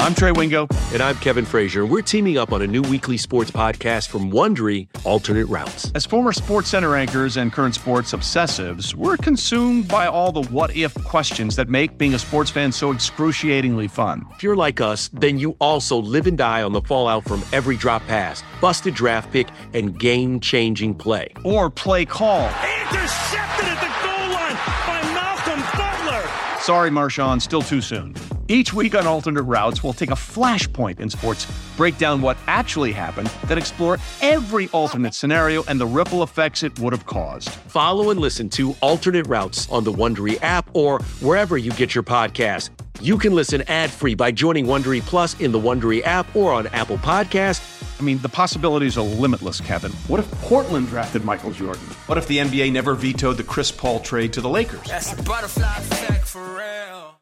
I'm Trey Wingo. And I'm Kevin Frazier. We're teaming up on a new weekly sports podcast from Wondery, Alternate Routes. As former SportsCenter anchors and current sports obsessives, we're consumed by all the what-if questions that make being a sports fan so excruciatingly fun. If you're like us, then you also live and die on the fallout from every drop pass, busted draft pick, and game-changing play. Or play call. Intercepted at the goal line by Malcolm Butler. Sorry, Marshawn, still too soon. Each week on Alternate Routes, we'll take a flashpoint in sports, break down what actually happened, then explore every alternate scenario and the ripple effects it would have caused. Follow and listen to Alternate Routes on the Wondery app or wherever you get your podcasts. You can listen ad-free by joining Wondery Plus in the Wondery app or on Apple Podcasts. I mean, the possibilities are limitless, Kevin. What if Portland drafted Michael Jordan? What if the NBA never vetoed the Chris Paul trade to the Lakers? That's a butterfly effect for real.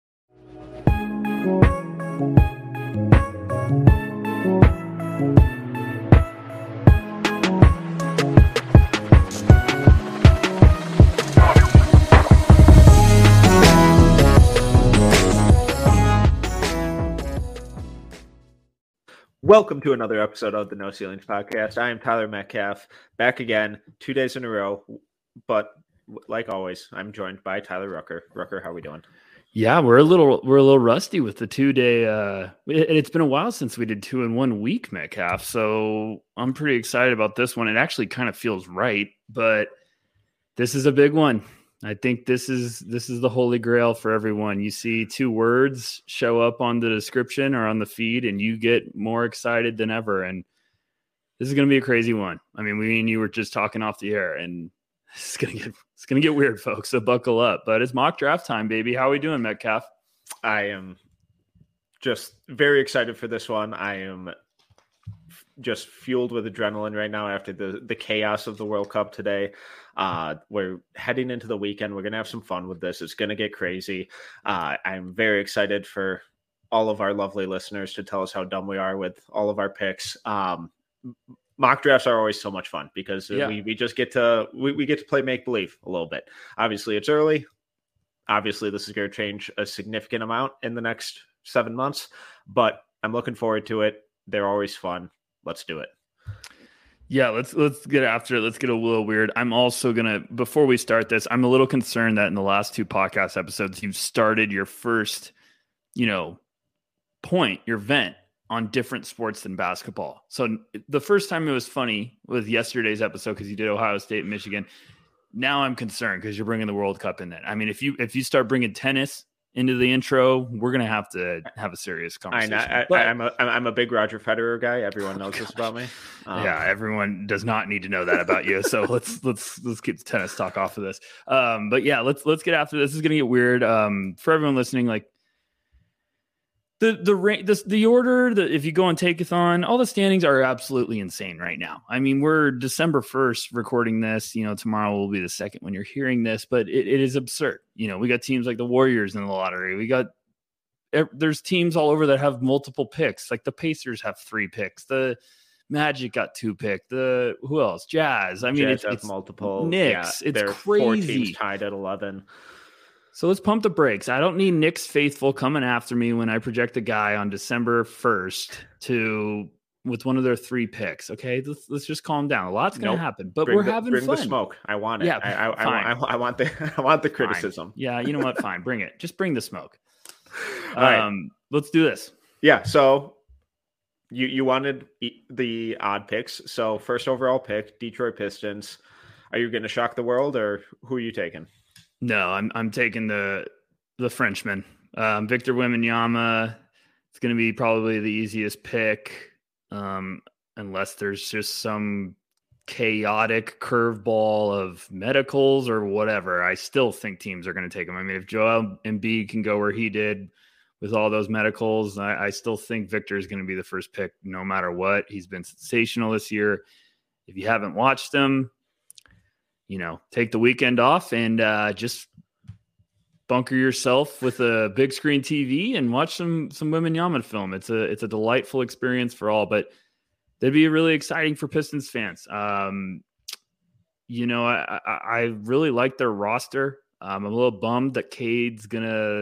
Welcome to another episode of the No Ceilings Podcast. I am Tyler Metcalf, back again 2 days in a row. But like always, I'm joined by Tyler Rucker. Rucker, how are we doing? Yeah, we're a little rusty with the 2 day. It's been a while since we did 2 in 1 week, Metcalf. So I'm pretty excited about this one. It actually kind of feels right, but this is a big one. I think this is the holy grail for everyone. You see 2 words show up on the description or on the feed, and you get more excited than ever. And this is going to be a crazy one. I mean, we and you were just talking off the air, and it's gonna get weird, folks. So buckle up. But it's mock draft time, baby. How are we doing, Metcalf? I am just very excited for this one. I am just fueled with adrenaline right now after the chaos of the World Cup today. We're heading into the weekend. We're going to have some fun with this. It's going to get crazy. I'm very excited for all of our lovely listeners to tell us how dumb we are with all of our picks. Mock drafts are always so much fun because we just get to we get to play make believe a little bit. Obviously, it's early. Obviously, this is going to change a significant amount in the next 7 months, but I'm looking forward to it. They're always fun. Let's do it. Yeah, let's get after it. Let's get a little weird. I'm also gonna, before we start this, I'm a little concerned that in the last 2 podcast episodes, you've started your first, point, your vent on different sports than basketball. So the first time it was funny with yesterday's episode because you did Ohio State and Michigan. Now I'm concerned because you're bringing the World Cup in there. I mean, if you start bringing tennis into the intro, we're gonna have to have a serious conversation. I'm a big Roger Federer guy. Everyone knows this about me. Yeah, everyone does not need to know that about you. So let's keep the tennis talk off of this. But yeah, let's get after this. This is gonna get weird. For everyone listening, like the order that if you go on Takeathon, all the standings are absolutely insane right now. I mean, we're December 1st recording this. Tomorrow will be the 2nd when you're hearing this, but it is absurd. We got teams like the Warriors in the lottery. There's teams all over that have multiple picks. Like the Pacers have 3 picks. The Magic got 2 picks. Who else? Jazz. I mean, it's multiple Knicks. Yeah, it's crazy. 4 teams tied at 11. So let's pump the brakes. I don't need Knicks faithful coming after me when I project a guy on December 1st with one of their 3 picks. Okay, let's just calm down. A lot's going to happen, but we're having fun. Bring the smoke. I want it. Yeah, I want the criticism. Fine. Yeah, you know what? Fine, bring it. Just bring the smoke. All right, let's do this. Yeah. So you wanted the odd picks. So first overall pick, Detroit Pistons. Are you going to shock the world, or who are you taking? No, I'm taking the Frenchman, Victor Wembanyama. It's going to be probably the easiest pick, unless there's just some chaotic curveball of medicals or whatever. I still think teams are going to take him. I mean, if Joel Embiid can go where he did with all those medicals, I still think Victor is going to be the first pick no matter what. He's been sensational this year. If you haven't watched him, take the weekend off and just bunker yourself with a big screen TV and watch some Wembanyama film. It's a delightful experience for all, but that'd be really exciting for Pistons fans. I really like their roster. I'm a little bummed that Cade's gonna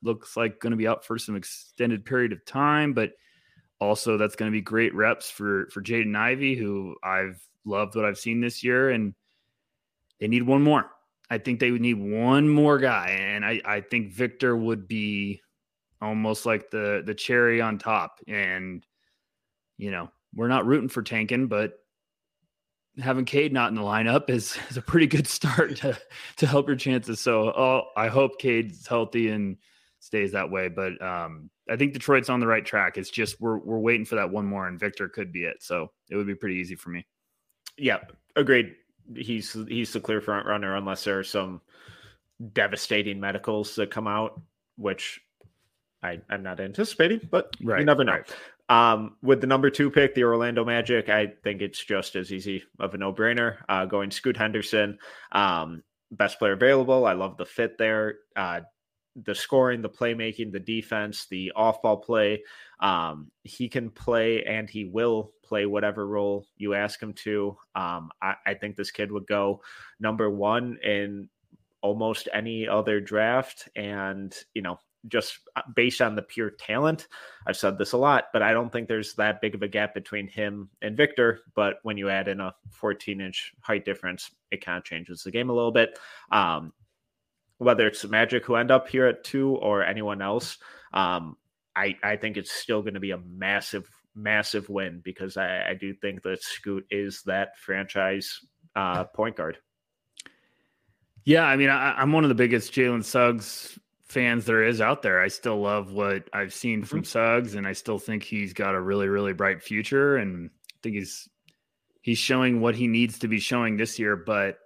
looks like going to be out for some extended period of time, but also that's going to be great reps for Jaden Ivey, who I've loved what I've seen this year, and they need one more. I think they would need one more guy, and I think Victor would be almost like the cherry on top. And, you know, we're not rooting for tanking, but having Cade not in the lineup is a pretty good start to help your chances. So I hope Cade's healthy and stays that way. But I think Detroit's on the right track. It's just we're waiting for that one more, and Victor could be it. So it would be pretty easy for me. Yeah, agreed. He's the clear front runner unless there are some devastating medicals that come out, which I'm not anticipating, but you never know. Right. With the number 2 pick, the Orlando Magic, I think it's just as easy of a no-brainer. Going Scoot Henderson, best player available. I love the fit there. The scoring, the playmaking, the defense, the off-ball play. He can play, and he will play whatever role you ask him to. I think this kid would go number 1 in almost any other draft. And, you know, just based on the pure talent, I've said this a lot, but I don't think there's that big of a gap between him and Victor. But when you add in a 14-inch height difference, it kind of changes the game a little bit. Whether it's the Magic who end up here at 2 or anyone else, I think it's still going to be a massive, massive win, because I do think that Scoot is that franchise point guard. Yeah, I mean, I'm one of the biggest Jalen Suggs fans there is out there. I still love what I've seen from Suggs, and I still think he's got a really, really bright future. And I think he's showing what he needs to be showing this year. But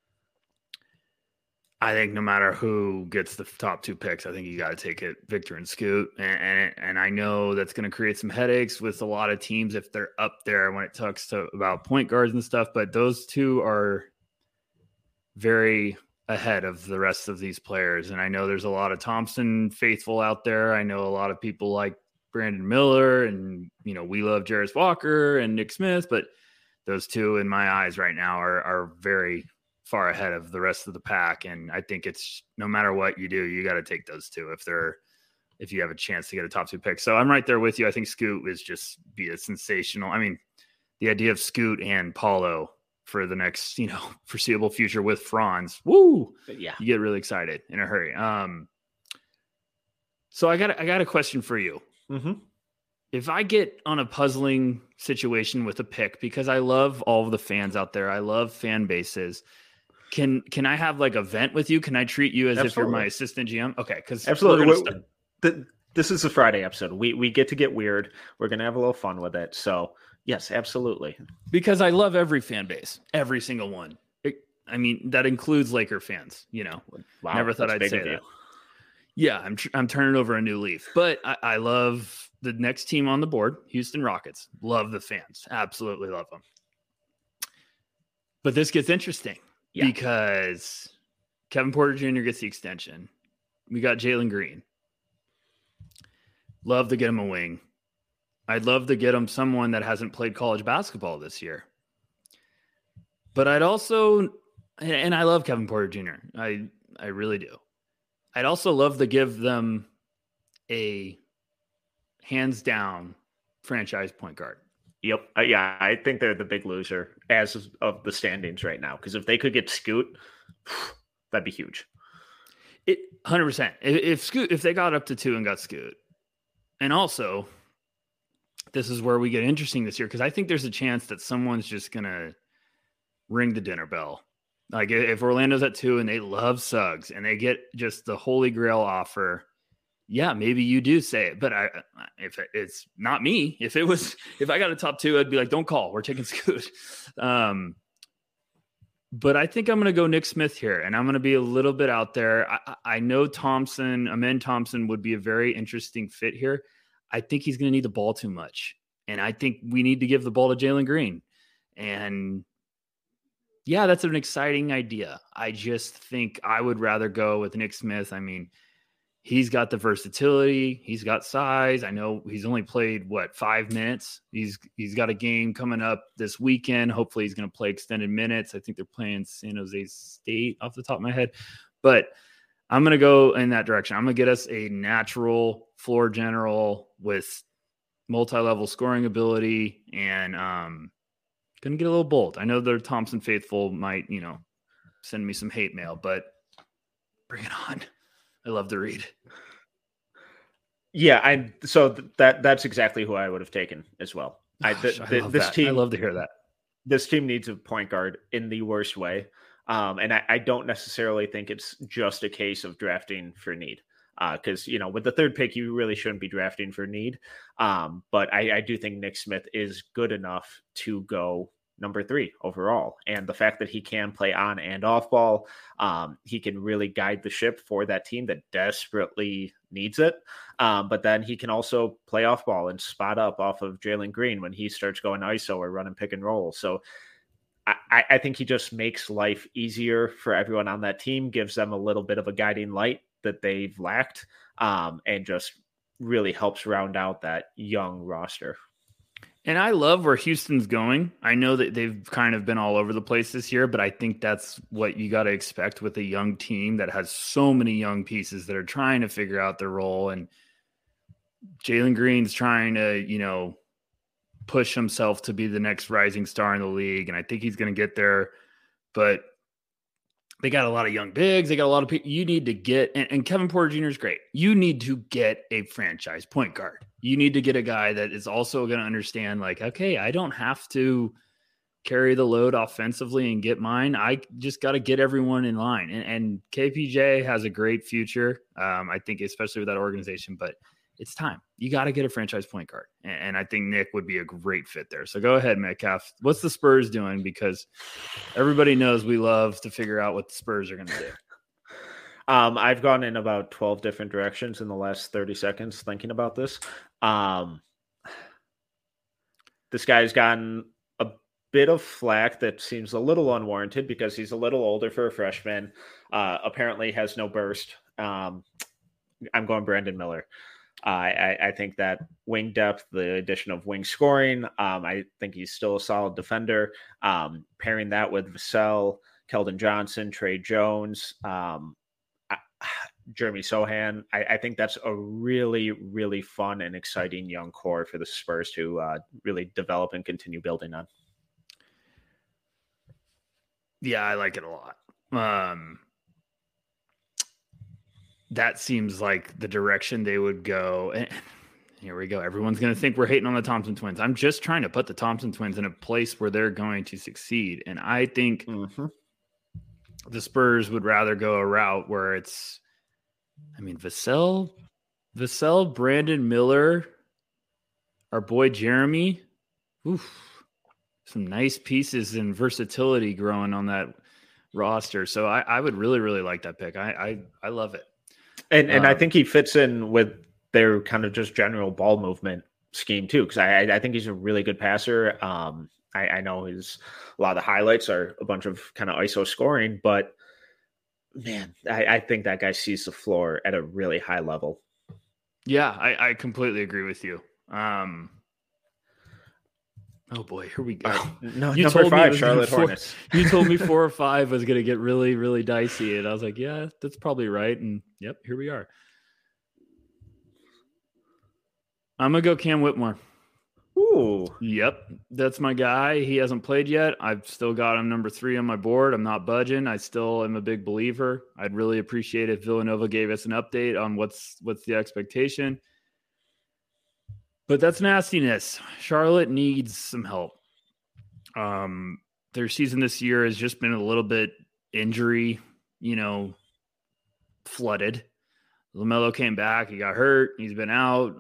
I think no matter who gets the top 2 picks, I think you got to take it, Victor and Scoot. And I know that's going to create some headaches with a lot of teams if they're up there when it talks about point guards and stuff. But those 2 are very ahead of the rest of these players. And I know there's a lot of Thompson faithful out there. I know a lot of people like Brandon Miller, and, you know, we love Jarris Walker and Nick Smith, but those 2 in my eyes right now are very far ahead of the rest of the pack. And I think it's no matter what you do, you got to take those 2 if you have a chance to get a top 2 pick. So I'm right there with you. I think Scoot is just be a sensational. I mean, the idea of Scoot and Paulo for the next, you know, foreseeable future with Franz, woo! Yeah, you get really excited in a hurry. So I got a question for you. Mm-hmm. If I get on a puzzling situation with a pick, because I love all of the fans out there, I love fan bases. Can I have like a vent with you? Can I treat you as if you're my assistant GM? Okay, because absolutely. This is the Friday episode. We get to get weird. We're gonna have a little fun with it. So yes, absolutely. Because I love every fan base, every single one. I mean, that includes Laker fans. You know, wow, never thought I'd say that. Yeah, I'm turning over a new leaf. But I love the next team on the board, Houston Rockets. Love the fans. Absolutely love them. But this gets interesting because Kevin Porter Jr. gets the extension. We got Jalen Green. Love to get him a wing. I'd love to get him someone that hasn't played college basketball this year. But I'd also, and I love Kevin Porter Jr. I really do. I'd also love to give them a hands down franchise point guard. Yep. Yeah, I think they're the big loser as of the standings right now. Because if they could get Scoot, that'd be huge. 100%. If they got up to 2 and got Scoot, and also, this is where we get interesting this year, because I think there's a chance that someone's just gonna ring the dinner bell. Like if Orlando's at 2 and they love Suggs and they get just the holy grail offer, yeah, maybe you do say it. But if it's not me, if I got a top 2, I'd be like, don't call, we're taking Scoot. But I think I'm going to go Nick Smith here, and I'm going to be a little bit out there. I know Amen Thompson would be a very interesting fit here. I think he's going to need the ball too much, and I think we need to give the ball to Jalen Green. And yeah, that's an exciting idea. I just think I would rather go with Nick Smith. I mean, he's got the versatility. He's got size. I know he's only played 5 minutes. He's got a game coming up this weekend. Hopefully he's going to play extended minutes. I think they're playing San Jose State off the top of my head, but I'm going to go in that direction. I'm going to get us a natural floor general with multi-level scoring ability and going to get a little bold. I know the Thompson faithful might, send me some hate mail, but bring it on. I love the read. Yeah, that's exactly who I would have taken as well. This team, I love to hear that. This team needs a point guard in the worst way. And I don't necessarily think it's just a case of drafting for need. Because, with the third pick, you really shouldn't be drafting for need. But I do think Nick Smith is good enough to go number 3 overall. And the fact that he can play on and off ball, he can really guide the ship for that team that desperately needs it. But then he can also play off ball and spot up off of Jalen Green when he starts going ISO or running pick and roll. So I think he just makes life easier for everyone on that team, gives them a little bit of a guiding light that they've lacked, and just really helps round out that young roster. And I love where Houston's going. I know that they've kind of been all over the place this year, but I think that's what you got to expect with a young team that has so many young pieces that are trying to figure out their role. And Jalen Green's trying to, push himself to be the next rising star in the league. And I think he's going to get there, but they got a lot of young bigs. They got a lot of people you need to get. And Kevin Porter Jr. is great. You need to get a franchise point guard. You need to get a guy that is also going to understand, like, okay, I don't have to carry the load offensively and get mine. I just got to get everyone in line. And KPJ has a great future, I think, especially with that organization. But it's time. You got to get a franchise point guard. And I think Nick would be a great fit there. So go ahead, Metcalf. What's the Spurs doing? Because everybody knows we love to figure out what the Spurs are going to do. I've gone in about 12 different directions in the last 30 seconds thinking about this. This guy's gotten a bit of flack that seems a little unwarranted because he's a little older for a freshman. Apparently has no burst. I'm going Brandon Miller. I think that wing depth, the addition of wing scoring, I think he's still a solid defender. Pairing that with Vassell, Keldon Johnson, Trey Jones, Jeremy Sohan, I think that's a really, really fun and exciting young core for the Spurs to really develop and continue building on. Yeah, I like it a lot. That seems like the direction they would go. And here we go. Everyone's going to think we're hating on the Thompson twins. I'm just trying to put the Thompson twins in a place where they're going to succeed. And I think the Spurs would rather go a route where it's, Vassell, Brandon Miller, our boy Jeremy. Oof, some nice pieces and versatility growing on that roster. So I would really, really like that pick. I love it. And I think he fits in with their kind of just general ball movement scheme too, because I think he's a really good passer. I know a lot of the highlights are a bunch of kind of ISO scoring, but man, I think that guy sees the floor at a really high level. Yeah, I completely agree with you. Oh boy, here we go. Number 5, Charlotte Hornets. You told me 4 or 5 was going to get really, really dicey, and I was like, yeah, that's probably right. And yep, here we are. I'm going to go Cam Whitmore. Ooh. Yep, that's my guy. He hasn't played yet. I've still got him number 3 on my board. I'm not budging. I still am a big believer. I'd really appreciate if Villanova gave us an update on what's the expectation. But that's nastiness. Charlotte needs some help. Their season this year has just been a little bit injury, flooded. LaMelo came back. He got hurt. He's been out.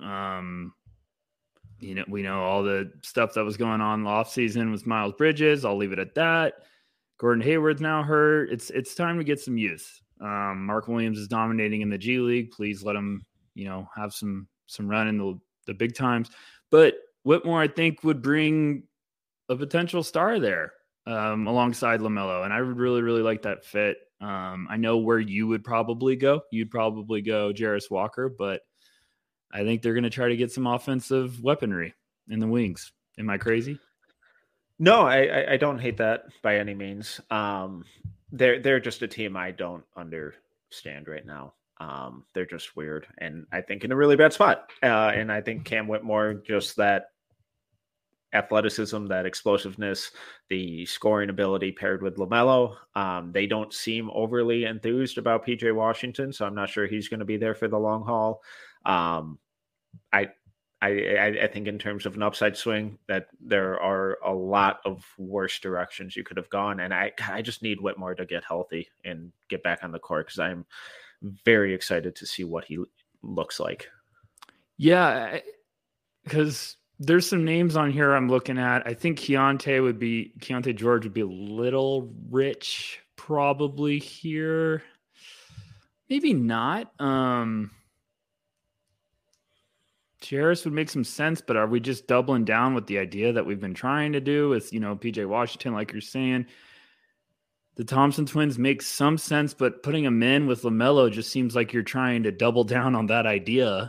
We know all the stuff that was going on in the offseason with Miles Bridges. I'll leave it at that. Gordon Hayward's now hurt. It's time to get some youth. Mark Williams is dominating in the G League. Please let him, have some run in the big times. But Whitmore, I think, would bring a potential star there alongside LaMelo. And I would really, really like that fit. I know where you would probably go. You'd probably go Jarris Walker, but I think they're going to try to get some offensive weaponry in the wings. Am I crazy? No, I don't hate that by any means. They're just a team I don't understand. stand right now. They're just weird, and I think in a really bad spot. And I think Cam Whitmore, just that athleticism, that explosiveness, the scoring ability paired with LaMelo. They don't seem overly enthused about PJ Washington, so I'm not sure he's going to be there for the long haul. I think in terms of an upside swing, that there are a lot of worse directions you could have gone, and I just need Whitmore to get healthy and get back on the court, because I'm very excited to see what he looks like. Yeah, because there's some names on here I'm looking at. I think Keontae George would be a little rich probably here. Maybe not. Jarris would make some sense, but are we just doubling down with the idea that we've been trying to do with, PJ Washington, like you're saying? The Thompson twins make some sense, but putting them in with LaMelo just seems like you're trying to double down on that idea,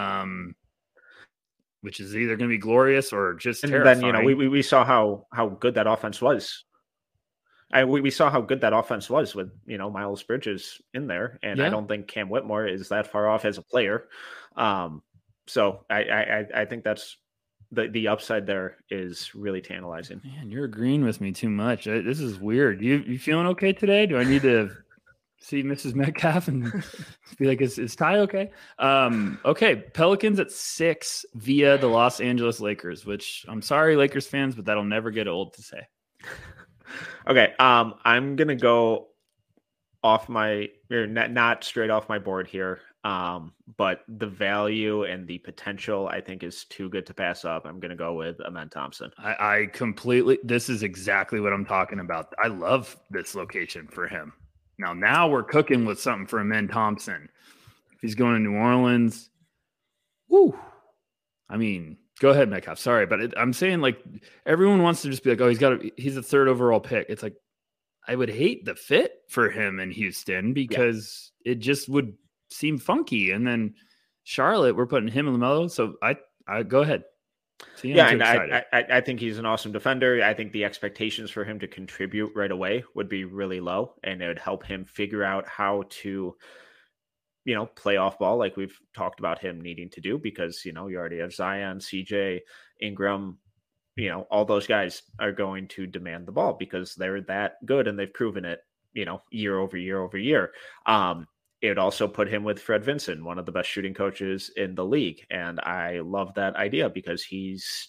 which is either going to be glorious or just terrifying. Then, we saw how good that offense was. We saw how good that offense was with, Miles Bridges in there. And I don't think Cam Whitmore is that far off as a player. So I think that's the upside there is really tantalizing. Man, you're agreeing with me too much. This is weird. You feeling okay today? Do I need to see Mrs. Metcalf and be like, is Ty okay? Okay. Pelicans at 6 via the Los Angeles Lakers, which I'm sorry, Lakers fans, but that'll never get old to say. Okay. I'm going to go off not straight off my board here. But the value and the potential, I think, is too good to pass up. I'm going to go with Amen Thompson. I this is exactly what I'm talking about. I love this location for him. Now we're cooking with something for Amen Thompson. If he's going to New Orleans, woo. I mean, go ahead, Metcalf. Sorry, but I'm saying, like, everyone wants to just be like, oh, he's a 3rd overall pick. It's like, I would hate the fit for him in Houston because it just would seem funky. And then Charlotte, we're putting him in LaMelo. So I go ahead. And I think he's an awesome defender. I think the expectations for him to contribute right away would be really low, and it would help him figure out how to, play off ball like we've talked about him needing to do, because, you already have Zion, CJ, Ingram, all those guys are going to demand the ball because they're that good and they've proven it, year over year over year. It would also put him with Fred Vinson, one of the best shooting coaches in the league. And I love that idea because he's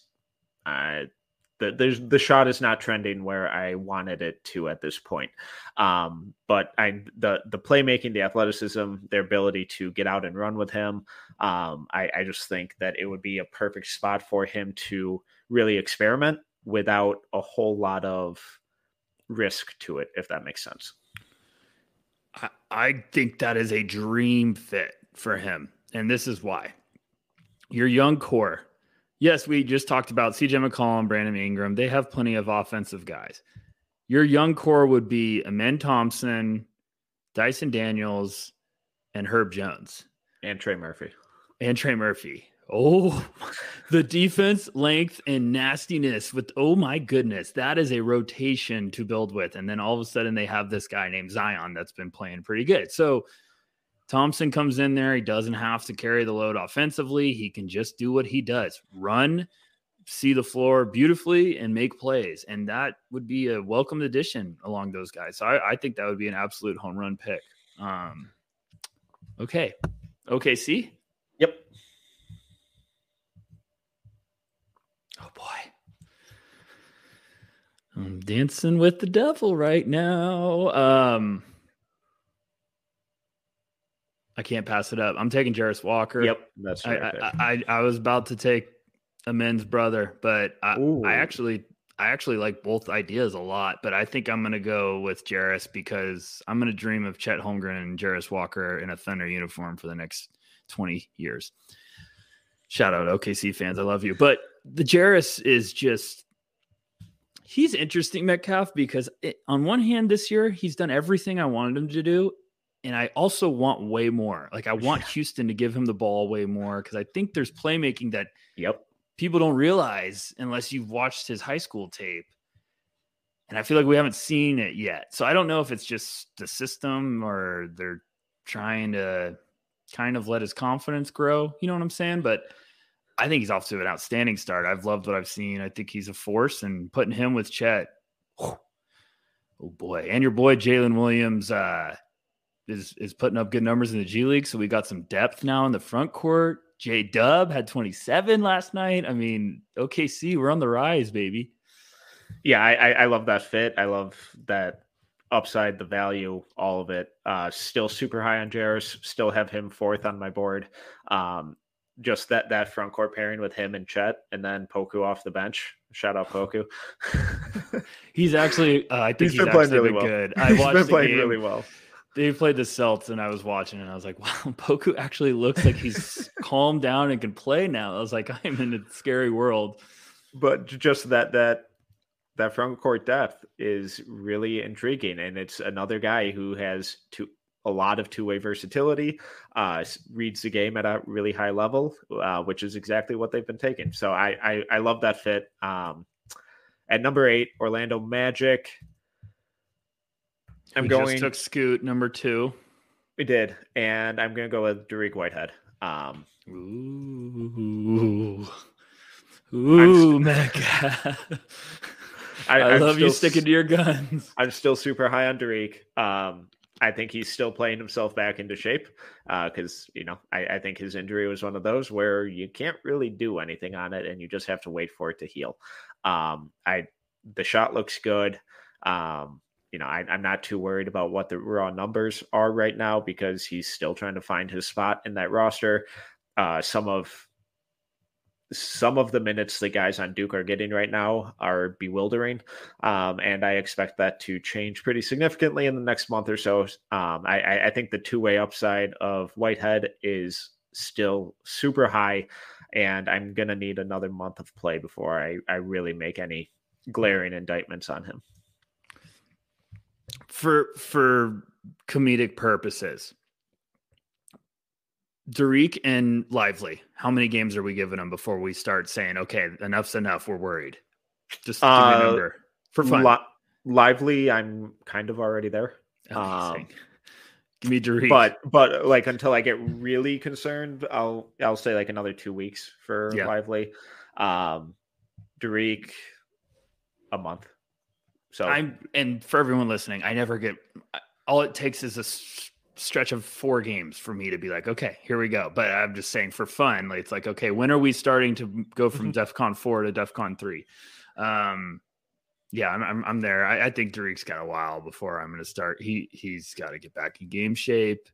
the shot is not trending where I wanted it to at this point. But the playmaking, the athleticism, their ability to get out and run with him. I just think that it would be a perfect spot for him to really experiment without a whole lot of risk to it, if that makes sense. I think that is a dream fit for him. And this is why. Your young core. Yes, we just talked about CJ McCollum, Brandon Ingram. They have plenty of offensive guys. Your young core would be Amen Thompson, Dyson Daniels, and Herb Jones. And Trey Murphy. Oh, the defense, length, and nastiness with, oh my goodness, that is a rotation to build with. And then all of a sudden they have this guy named Zion that's been playing pretty good. So Thompson comes in there. He doesn't have to carry the load offensively. He can just do what he does, run, see the floor beautifully, and make plays. And that would be a welcome addition along those guys. So I think that would be an absolute home run pick. Okay. OKC? Yep. Oh boy. I'm dancing with the devil right now. I can't pass it up. I'm taking Jarris Walker. Yep. That's right. I was about to take Amen's brother, but I actually like both ideas a lot, but I think I'm going to go with Jarris because I'm going to dream of Chet Holmgren and Jarris Walker in a Thunder uniform for the next 20 years. Shout out OKC fans. I love you. But the Jarris is just, he's interesting, Metcalf, because on one hand this year, he's done everything I wanted him to do. And I also want way more. Like I want Houston to give him the ball way more because I think there's playmaking that people don't realize unless you've watched his high school tape. And I feel like we haven't seen it yet. So I don't know if it's just the system or they're trying to kind of let his confidence grow. You know what I'm saying? But I think he's off to an outstanding start. I've loved what I've seen. I think he's a force, and putting him with Chet. Oh boy. And your boy Jalen Williams is putting up good numbers in the G League. So we got some depth now in the front court. J-Dub had 27 last night. I mean, OKC, we're on the rise, baby. Yeah, I love that fit. I love that upside, the value, all of it. Still super high on Jarris. Still have him fourth on my board. Just that front court pairing with him and Chet, and then Poku off the bench. Shout out Poku. He's actually, I think he's been actually playing really been well. good. I watched He's been the playing game. really well. They played the Celts, and I was watching, and I was like, wow, Poku actually looks like he's calmed down and can play now. I was like, I'm in a scary world. But just that front court depth is really intriguing, and it's another guy who has a lot of two-way versatility, reads the game at a really high level, which is exactly what they've been taking. So I love that fit. At number 8, Orlando Magic. Just took Scoot, number 2. We did, and I'm going to go with Dariq Whitehead. Metcalf. I I'm love you still sticking to your guns. I'm still super high on Dariq. I think he's still playing himself back into shape because, I think his injury was one of those where you can't really do anything on it and you just have to wait for it to heal. The shot looks good. I'm not too worried about what the raw numbers are right now because he's still trying to find his spot in that roster. Some of the minutes the guys on Duke are getting right now are bewildering. And I expect that to change pretty significantly in the next month or so. I think the two-way upside of Whitehead is still super high, and I'm going to need another month of play before I really make any glaring indictments on him. For comedic purposes, Dariq and Lively, how many games are we giving them before we start saying, okay, enough's enough, we're worried? Just give me a number for fun. Lively, I'm kind of already there. Give me Dariq. But like until I get really concerned, I'll say like another 2 weeks for Lively. Dariq, a month. So and for everyone listening, I never get, all it takes is a stretch of 4 games for me to be like, okay, here we go. But I'm just saying for fun, it's like, okay, when are we starting to go from DEFCON 4 to DEFCON 3? I'm there. I think Dariq's got a while before I'm going to start. He's got to get back in game shape.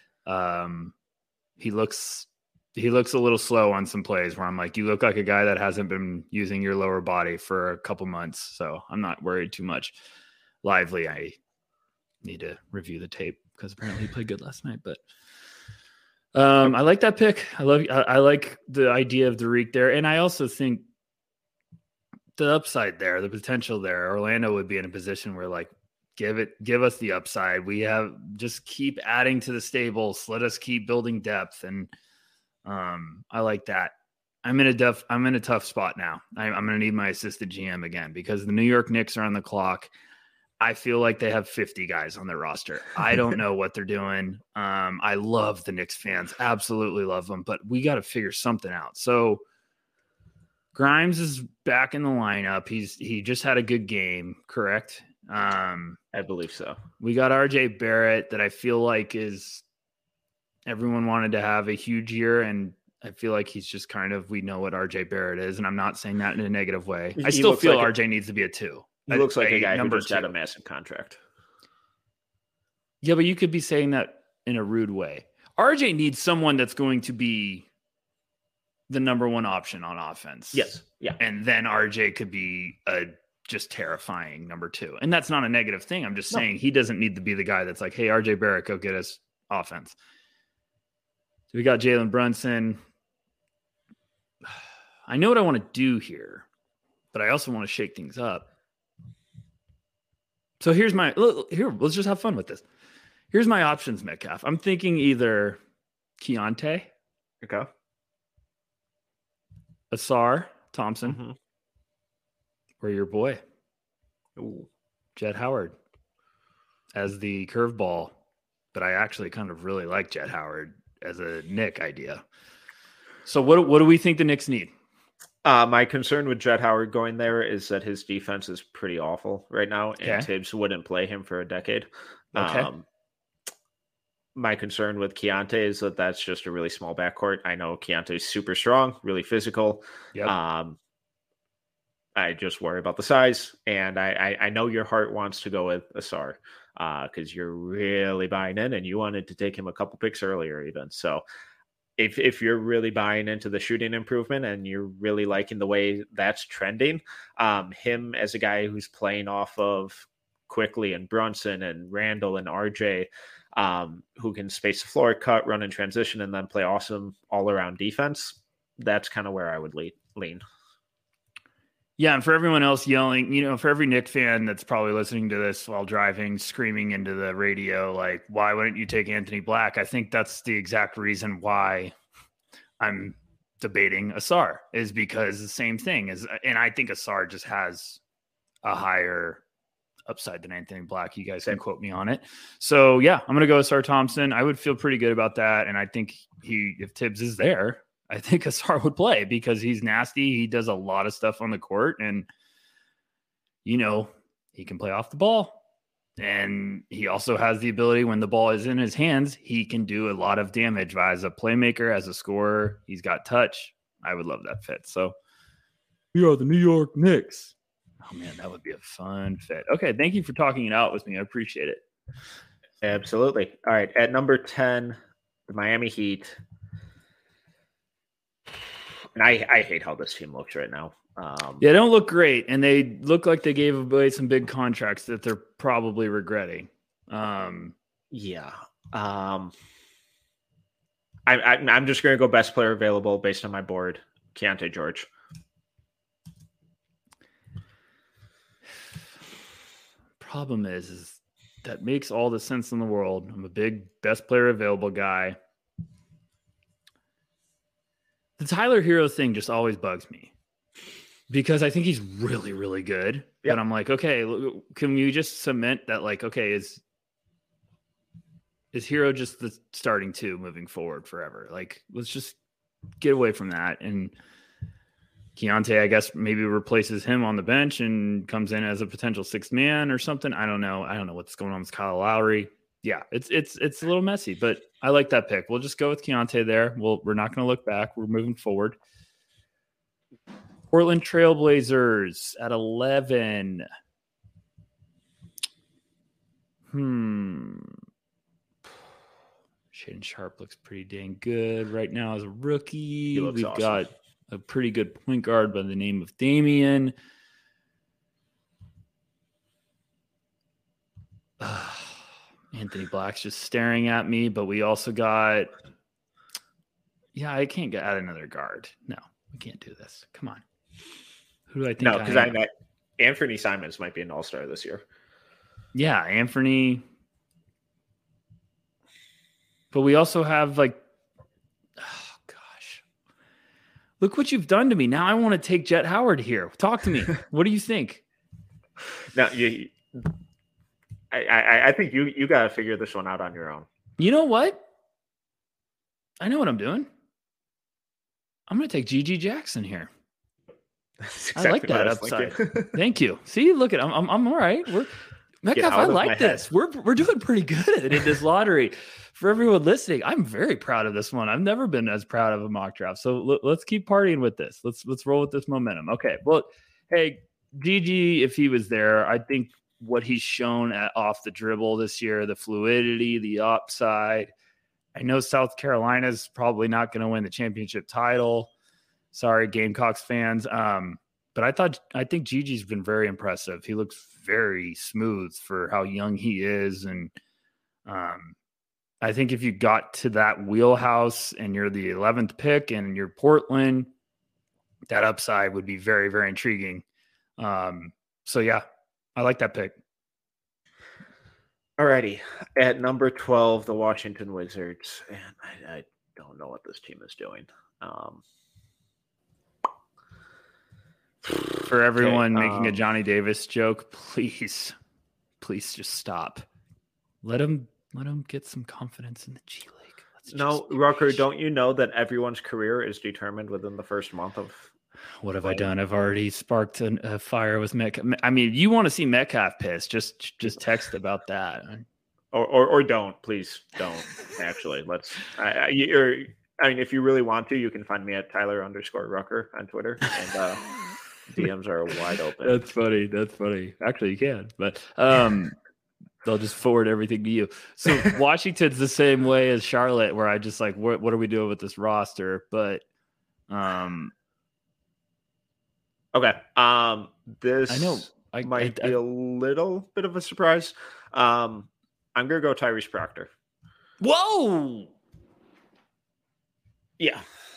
He looks a little slow on some plays where I'm like, you look like a guy that hasn't been using your lower body for a couple months. So I'm not worried too much. Lively, I need to review the tape because apparently he played good last night. But I like that pick. I like the idea of Dariq there. And I also think the upside there, the potential there, Orlando would be in a position where like, give us the upside. We have just keep adding to the stables. Let us keep building depth. And I like that. I'm in a tough spot now. I'm going to need my assistant GM again because the New York Knicks are on the clock. I feel like they have 50 guys on their roster. I don't know what they're doing. I love the Knicks fans. Absolutely love them, but we got to figure something out. So Grimes is back in the lineup. He just had a good game, correct? I believe so. We got RJ Barrett that I feel like everyone wanted to have a huge year, and I feel like he's just we know what RJ Barrett is, and I'm not saying that in a negative way. I still feel like RJ needs to be a 2. He looks like a guy who just 2. got a massive contract. Yeah, but you could be saying that in a rude way. RJ needs someone that's going to be the number 1 option on offense. Yes. Yeah. And then RJ could be a just terrifying number 2. And that's not a negative thing. I'm just saying he doesn't need to be the guy that's like, hey, RJ Barrett, go get us offense. So we got Jalen Brunson. I know what I want to do here, but I also want to shake things up. So let's just have fun with this. Here's my options, Metcalf. I'm thinking either Keontae. Okay. Asar Thompson. Or your boy. Ooh. Jett Howard as the curveball but I actually kind of really like Jett Howard as a Knick idea. So what do we think the Knicks need? My concern with Jett Howard going there is that his defense is pretty awful right now, and Okay. Tibbs wouldn't play him for a decade. Okay. My concern with Keontae is that that's just a really small backcourt. I know Keontae is super strong, really physical. Yep. I just worry about the size, and I know your heart wants to go with Asar because you're really buying in, and you wanted to take him a couple picks earlier even. So if you're really buying into the shooting improvement and you're really liking the way that's trending, him as a guy who's playing off of Quickly and Brunson and Randall and RJ, who can space the floor, cut, run in transition, and then play awesome all-around defense, that's kind of where I would lean. Yeah, and for everyone else yelling, for every Knicks fan that's probably listening to this while driving, screaming into the radio, like, why wouldn't you take Anthony Black? I think that's the exact reason why I'm debating Asar, is because the same thing is, and I think Asar just has a higher upside than Anthony Black. You guys can quote me on it. So yeah, I'm going to go Asar Thompson. I would feel pretty good about that. And I think if Tibbs is there, I think Asar would play because he's nasty. He does a lot of stuff on the court, and he can play off the ball. And he also has the ability, when the ball is in his hands, he can do a lot of damage as a playmaker, as a scorer. He's got touch. I would love that fit. So we are the New York Knicks. Oh man, that would be a fun fit. Okay. Thank you for talking it out with me. I appreciate it. Absolutely. All right. At number 10, the Miami Heat. And I hate how this team looks right now. They don't look great, and they look like they gave away some big contracts that they're probably regretting. I'm just going to go best player available based on my board, Keontae George. Problem is that makes all the sense in the world. I'm a big best player available guy. The Tyler Hero thing just always bugs me because I think he's really, really good. Yep. But I'm like, okay, can we just cement that? Like, okay, is Hero just the starting two moving forward forever? Like, let's just get away from that. And Keontae, I guess, maybe replaces him on the bench and comes in as a potential sixth man or something. I don't know. I don't know what's going on with Kyle Lowry. Yeah, it's a little messy, but I like that pick. We'll just go with Keontae there. We're not going to look back. We're moving forward. Portland Trailblazers at 11. Shaedon Sharp looks pretty dang good right now as a rookie. We've awesome. Got a pretty good point guard by the name of Damian. Anthony Black's just staring at me, but we also got, I can't add another guard. No, we can't do this. Come on. Who do I think? No, because Anthony Simons might be an all-star this year. Yeah, Anthony. But we also have oh gosh. Look what you've done to me. Now I want to take Jett Howard here. Talk to me. What do you think? No, I think you got to figure this one out on your own. You know what? I know what I'm doing. I'm going to take G.G. Jackson here. Exactly, I like that upside. Thank you. See, look at I'm all right. Metcalf, I like this. We're doing pretty good in this lottery. For everyone listening, I'm very proud of this one. I've never been as proud of a mock draft. So let's keep partying with this. Let's roll with this momentum. Okay. Well, hey, G.G., if he was there, I think what he's shown off the dribble this year, the fluidity, the upside. I know South Carolina's probably not going to win the championship title. Sorry, Gamecocks fans. But I think Gigi's been very impressive. He looks very smooth for how young he is. And I think if you got to that wheelhouse and you're the 11th pick and you're Portland, that upside would be very, very intriguing. So yeah, I like that pick. Alrighty. At number 12, the Washington Wizards. And I don't know what this team is doing. For everyone making a Johnny Davis joke, please just stop. Let him Let him get some confidence in the G League. No, Rucker, don't you know that everyone's career is determined within the first month of? What have I done? I've already sparked a fire with Metcalf. I mean, you want to see Metcalf pissed? Just text about that. Or don't, please don't. Actually, let's. I mean, if you really want to, you can find me at Tyler_Rucker on Twitter, and DMs are wide open. That's funny. Actually, you can, but they'll just forward everything to you. So Washington's the same way as Charlotte, where I just like, what are we doing with this roster? But okay, this I know might be a little bit of a surprise. I'm gonna go Tyrese Proctor. Whoa. Yeah.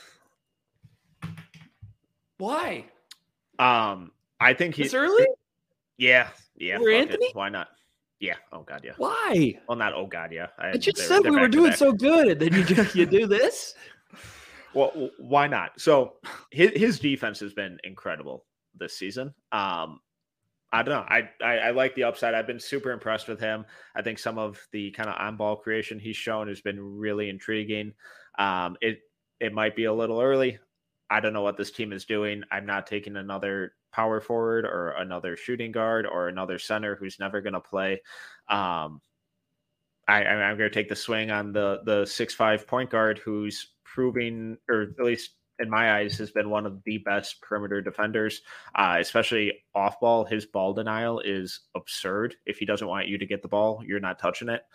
Why? I think he's early. Yeah. For Anthony? Why not? Yeah. Oh God, yeah. Why? Well, not oh God, yeah. I just said we were doing so good, and then you do this. Well, why not? So his defense has been incredible this season. I don't know. I like the upside. I've been super impressed with him. I think some of the kind of on-ball creation he's shown has been really intriguing. It might be a little early. I don't know what this team is doing. I'm not taking another power forward or another shooting guard or another center who's never going to play. I'm going to take the swing on the 6'5" point guard who's proving, or at least in my eyes, has been one of the best perimeter defenders, especially off ball. His ball denial is absurd. If he doesn't want you to get the ball, you're not touching it.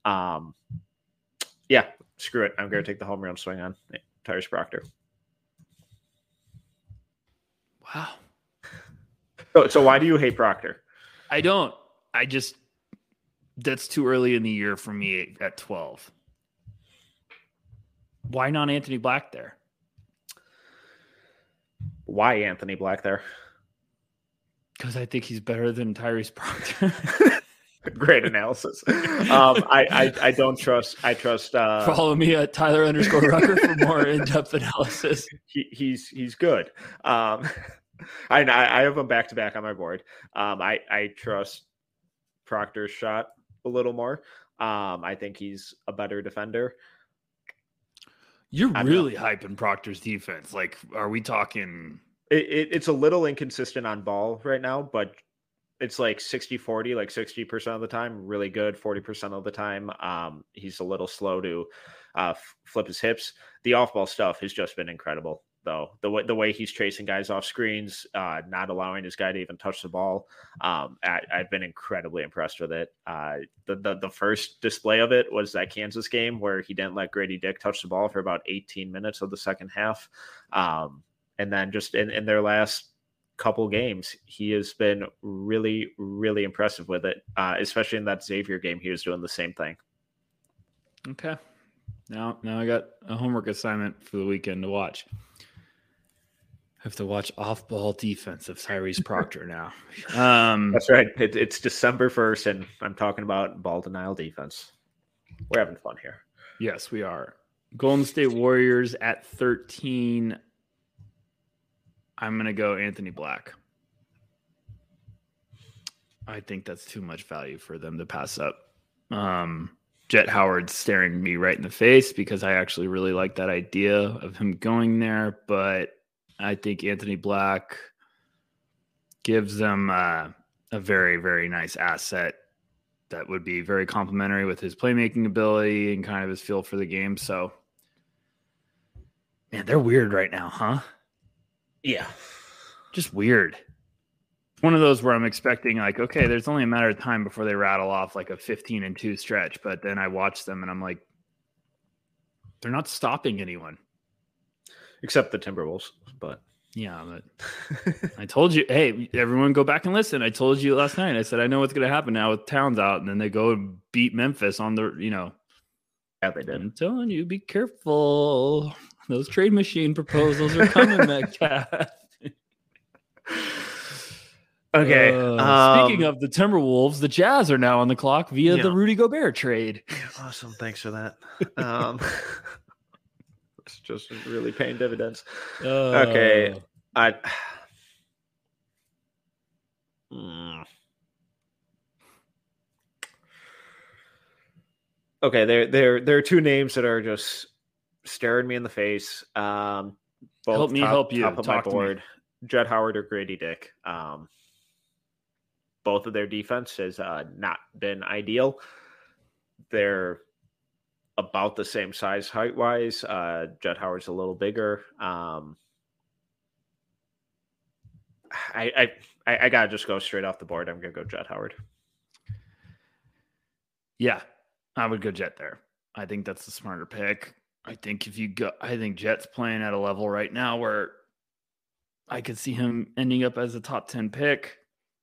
Yeah, screw it. I'm going to take the home run swing on Tyrese Proctor. Wow. So why do you hate Proctor? I don't. That's too early in the year for me at 12. Why not Anthony Black there? Why Anthony Black there? Because I think he's better than Tyrese Proctor. Great analysis. I don't trust. I trust. Follow me at Tyler_Rucker for more in-depth analysis. He's good. I have him back to back on my board. I trust Proctor's shot a little more. I think he's a better defender. You're really hyping Proctor's defense. Like, are we talking? It's a little inconsistent on ball right now, but it's like 60-40, like 60% of the time, really good. 40% of the time, he's a little slow to flip his hips. The off-ball stuff has just been incredible, though. The way he's chasing guys off screens, not allowing his guy to even touch the ball. I've been incredibly impressed with it. The first display of it was that Kansas game where he didn't let Grady Dick touch the ball for about 18 minutes of the second half. And then just in their last couple games, he has been really, really impressive with it, especially in that Xavier game. He was doing the same thing. Okay. Now I got a homework assignment for the weekend to watch. I have to watch off-ball defense of Tyrese Proctor now. That's right. It's December 1st, and I'm talking about ball denial defense. We're having fun here. Yes, we are. Golden State Warriors at 13. I'm going to go Anthony Black. I think that's too much value for them to pass up. Jet Howard's staring me right in the face because I actually really like that idea of him going there, but I think Anthony Black gives them a very, very nice asset that would be very complementary with his playmaking ability and kind of his feel for the game. So, man, they're weird right now, huh? Yeah. Just weird. One of those where I'm expecting like, okay, there's only a matter of time before they rattle off like a 15-2 stretch. But then I watch them and I'm like, they're not stopping anyone. Except the Timberwolves, but yeah, but I told you, hey, everyone go back and listen. I told you last night. I said, I know what's going to happen now with Towns out. And then they go and beat Memphis on the, Yeah, they did. I'm telling you, be careful. Those trade machine proposals are coming, Metcalf. Okay. Speaking of the Timberwolves, the Jazz are now on the clock via the Rudy Gobert trade. Awesome. Thanks for that. It's just really paying dividends. Okay. Okay, there are two names that are just staring me in the face. Both Help me top, help you. top of my Talk to me. board. Jett Howard or Grady Dick. Both of their defense has not been ideal. They're about the same size height wise. Jett Howard's a little bigger. I gotta just go straight off the board. I'm gonna go Jett Howard. Yeah, I would go Jett there. I think that's the smarter pick. I think Jett's playing at a level right now where I could see him ending up as a top 10 pick.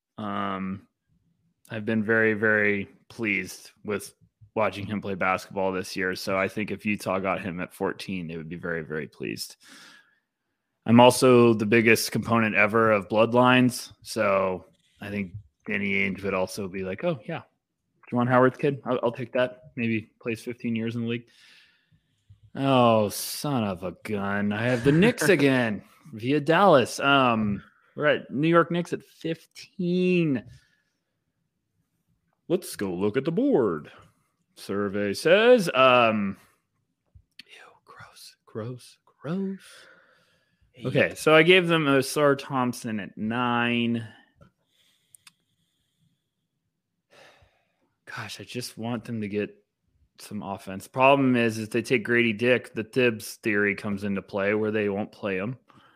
I've been very, very pleased with watching him play basketball this year. So I think if Utah got him at 14, they would be very, very pleased. I'm also the biggest component ever of bloodlines. So I think Danny Ainge would also be like, oh, yeah, Juwan Howard's kid. I'll take that. Maybe plays 15 years in the league. Oh, son of a gun. I have the Knicks again via Dallas. We're at New York Knicks at 15. Let's go look at the board. Survey says, ew, gross. Okay, so I gave them Ausar Thompson at 9. Gosh, I just want them to get some offense. Problem is if they take Grady Dick, the Tibbs theory comes into play where they won't play him.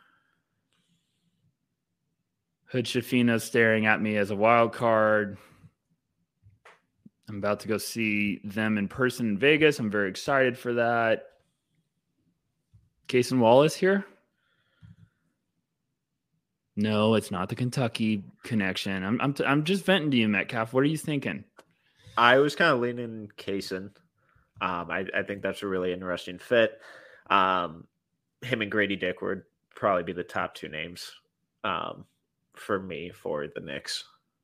Hood Shafino staring at me as a wild card. I'm about to go see them in person in Vegas. I'm very excited for that. Cason Wallace here? No, it's not the Kentucky connection. I'm just venting to you, Metcalf. What are you thinking? I was kind of leaning Cason. I think that's a really interesting fit. Him and Grady Dick would probably be the top two names for me for the Knicks.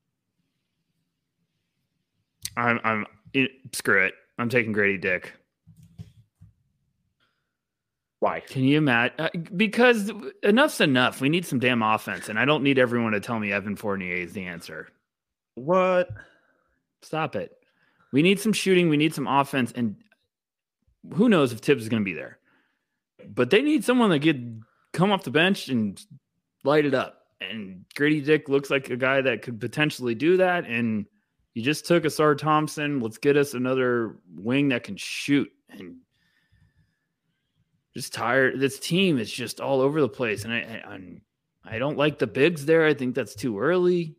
Screw it. I'm taking Grady Dick. Why? Can you imagine? Because enough's enough. We need some damn offense, and I don't need everyone to tell me Evan Fournier is the answer. What? Stop it. We need some shooting. We need some offense, and who knows if Tibbs is going to be there. But they need someone that could come off the bench and light it up. And Grady Dick looks like a guy that could potentially do that, and you just took Ausar Thompson. Let's get us another wing that can shoot. And just tired. This team is just all over the place. And I don't like the bigs there. I think that's too early.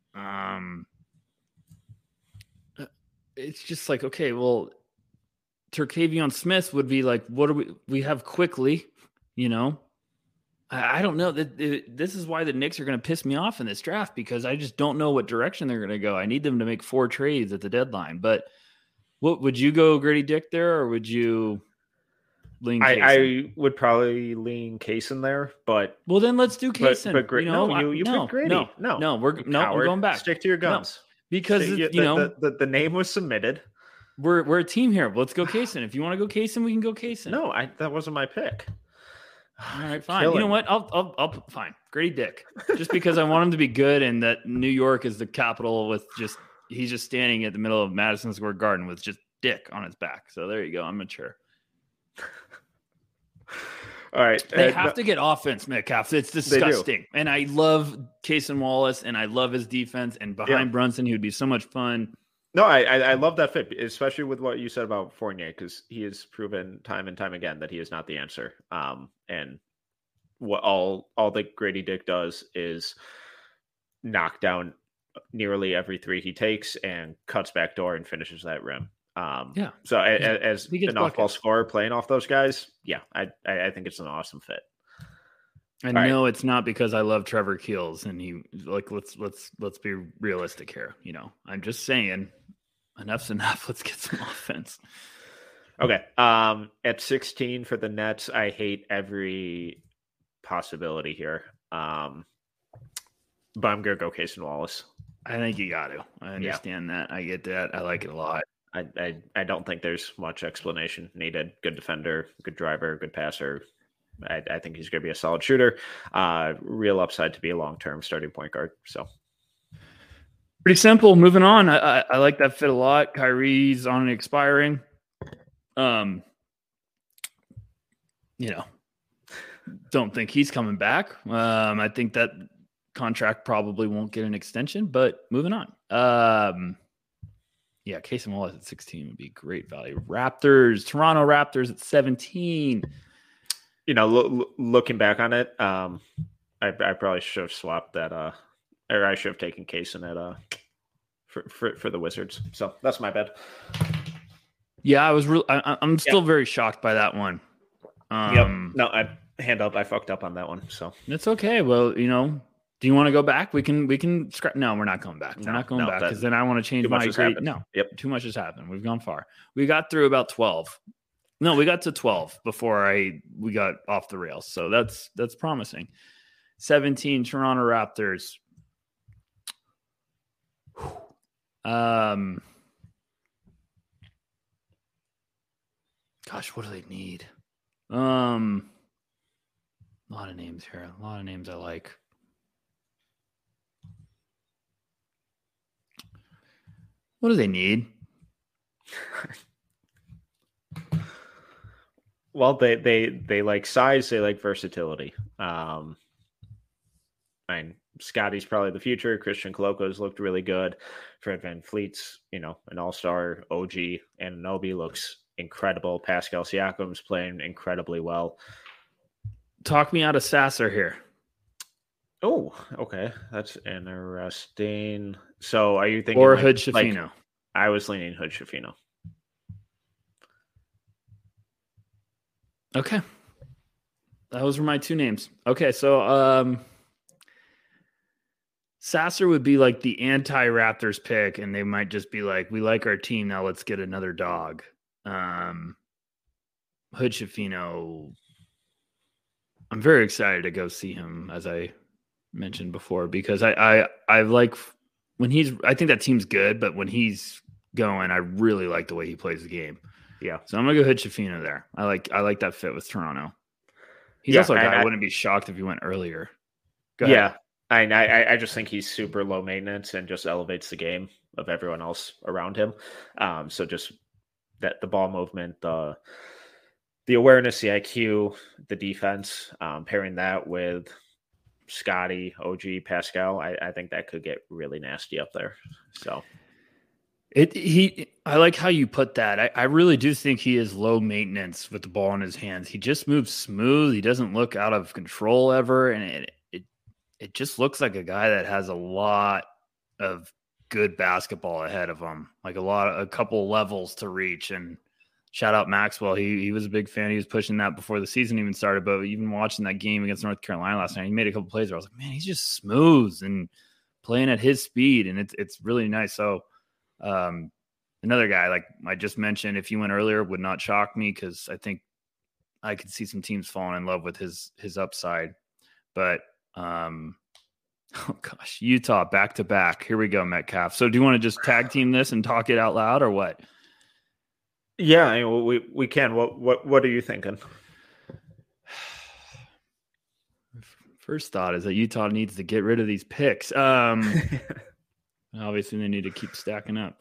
It's just like, okay, well, Terquavion Smith would be like, what do we have quickly, you know? I don't know. This is why the Knicks are going to piss me off in this draft because I just don't know what direction they're going to go. I need them to make 4 trades at the deadline. But what would you go Grady Dick there, or would you lean Cason? I would probably lean Cason there, but well, then let's do Cason. But you picked Grady. I'm going back. Stick to your guns. No, because the name was submitted. We're a team here. Let's go Cason. If you want to go Cason, we can go Cason. No, that wasn't my pick. All right, fine. You know what? I'll fine. Grady Dick. Just because I want him to be good, and that New York is the capital with he's just standing at the middle of Madison Square Garden with just Dick on his back. So there you go. I'm mature. All right. They have to get offense, Metcalf. It's disgusting. And I love Cason Wallace, and I love his defense. And behind Brunson, he would be so much fun. No, I love that fit, especially with what you said about Fournier, because he has proven time and time again that he is not the answer. And what all that Grady Dick does is knock down nearly every 3 he takes and cuts back door and finishes that rim. So as an off-ball scorer playing off those guys, I think it's an awesome fit. And no, it's not because I love Trevor Keels and he let's be realistic here. You know, I'm just saying enough's enough. Let's get some offense. Okay. At 16 for the Nets, I hate every possibility here. But I'm gonna go Cason Wallace. I think you got to. I understand that. I get that. I like it a lot. I don't think there's much explanation needed. Good defender, good driver, good passer. I think he's going to be a solid shooter. Real upside to be a long-term starting point guard. So pretty simple. Moving on. I like that fit a lot. Kyrie's on and expiring. Don't think he's coming back. I think that contract probably won't get an extension, but moving on. Casey Wallace at 16 would be great value. Toronto Raptors at 17. Looking back on it, I probably should have swapped that, or I should have taken Kaysen at for the Wizards. So that's my bad. Yeah, I'm still very shocked by that one. No, I fucked up on that one. So it's okay. Well, do you want to go back? We can scrap. No, we're not going back. We're not going back because then I want to change my grade. No, too much has happened. We've gone far. We got through about 12. No, we got to 12 before we got off the rails. So that's promising. 17 Toronto Raptors. Gosh, what do they need? A lot of names here. A lot of names I like. What do they need? Well, they like size. They like versatility. Scotty's probably the future. Christian Coloco's looked really good. Fred VanVleet's, an all-star. OG Anunoby looks incredible. Pascal Siakam's playing incredibly well. Talk me out of Sasser here. Oh, okay. That's interesting. So are you thinking or Hood Schifino? I was leaning Hood Schifino. Okay. Those were my two names. Okay, so Sasser would be like the anti-Raptors pick, and they might just be like, we like our team, now let's get another dog. Hood Schifino, I'm very excited to go see him, as I mentioned before, because I like when I think that team's good, but when he's going, I really like the way he plays the game. Yeah. So I'm gonna go Hood Schifino there. I like that fit with Toronto. He's also a guy I wouldn't be shocked if he went earlier. Go ahead. I just think he's super low maintenance and just elevates the game of everyone else around him. So just that the ball movement, the awareness, the IQ, the defense, pairing that with Scotty, OG, Pascal, I think that could get really nasty up there. So I like how you put that. I really do think he is low maintenance with the ball in his hands. He just moves smooth. He doesn't look out of control ever, and it just looks like a guy that has a lot of good basketball ahead of him, like a couple levels to reach. And shout out Maxwell. He was a big fan. He was pushing that before the season even started, but even watching that game against North Carolina last night, he made a couple plays where I was like, man, he's just smooth and playing at his speed. And it's really nice. So another guy, like I just mentioned, if you went earlier, would not shock me, because I think I could see some teams falling in love with his upside. But oh gosh, Utah back to back. Here we go, Metcalf. So do you want to just tag team this and talk it out loud, or what? Yeah, we can. What are you thinking? First thought is that Utah needs to get rid of these picks. Obviously, they need to keep stacking up.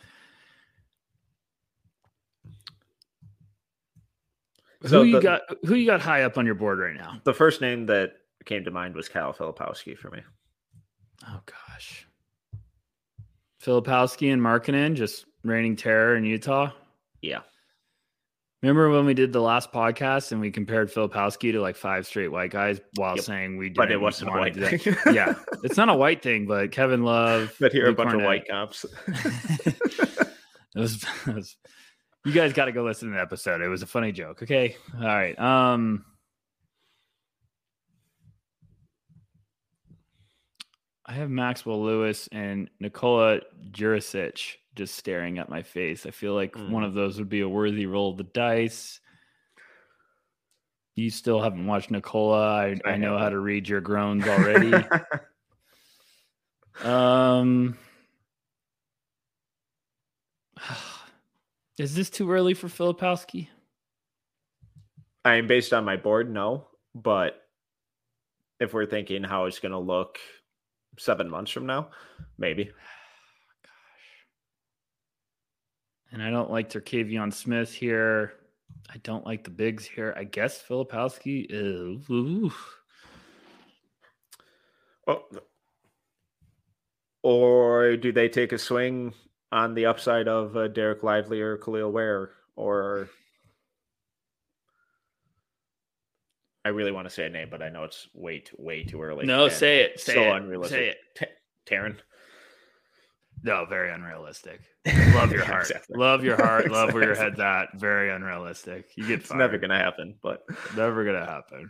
Who you got high up on your board right now? The first name that came to mind was Kyle Filipowski for me. Oh gosh, Filipowski and Markkanen just reigning terror in Utah. Yeah. Remember when we did the last podcast and we compared Filipowski to like 5 straight white guys while saying we didn't, but it wasn't a white thing. Yeah, it's not a white thing, but Kevin Love. But here are a bunch of white cops. It was, you guys got to go listen to the episode. It was a funny joke. Okay. All right. I have Maxwell Lewis and Nikola Jurisic just staring at my face. I feel like one of those would be a worthy roll of the dice. You still haven't watched Nikola. I know how to read your groans already. Is this too early for Filipowski? I mean, based on my board, no. But if we're thinking how it's going to look 7 months from now, maybe. And I don't like Terquavion Smith here. I don't like the bigs here. I guess Filipowski is. Ooh. Oh. Or do they take a swing on the upside of Derek Lively or Khalil Ware? Or I really want to say a name, but I know it's way too early. No, say it. Say it. Unrealistic. Say it. Taryn. No, very unrealistic. Love your heart. Exactly. Love your heart. Love where your head's at. Very unrealistic. You get fired. It's never going to happen, but never going to happen.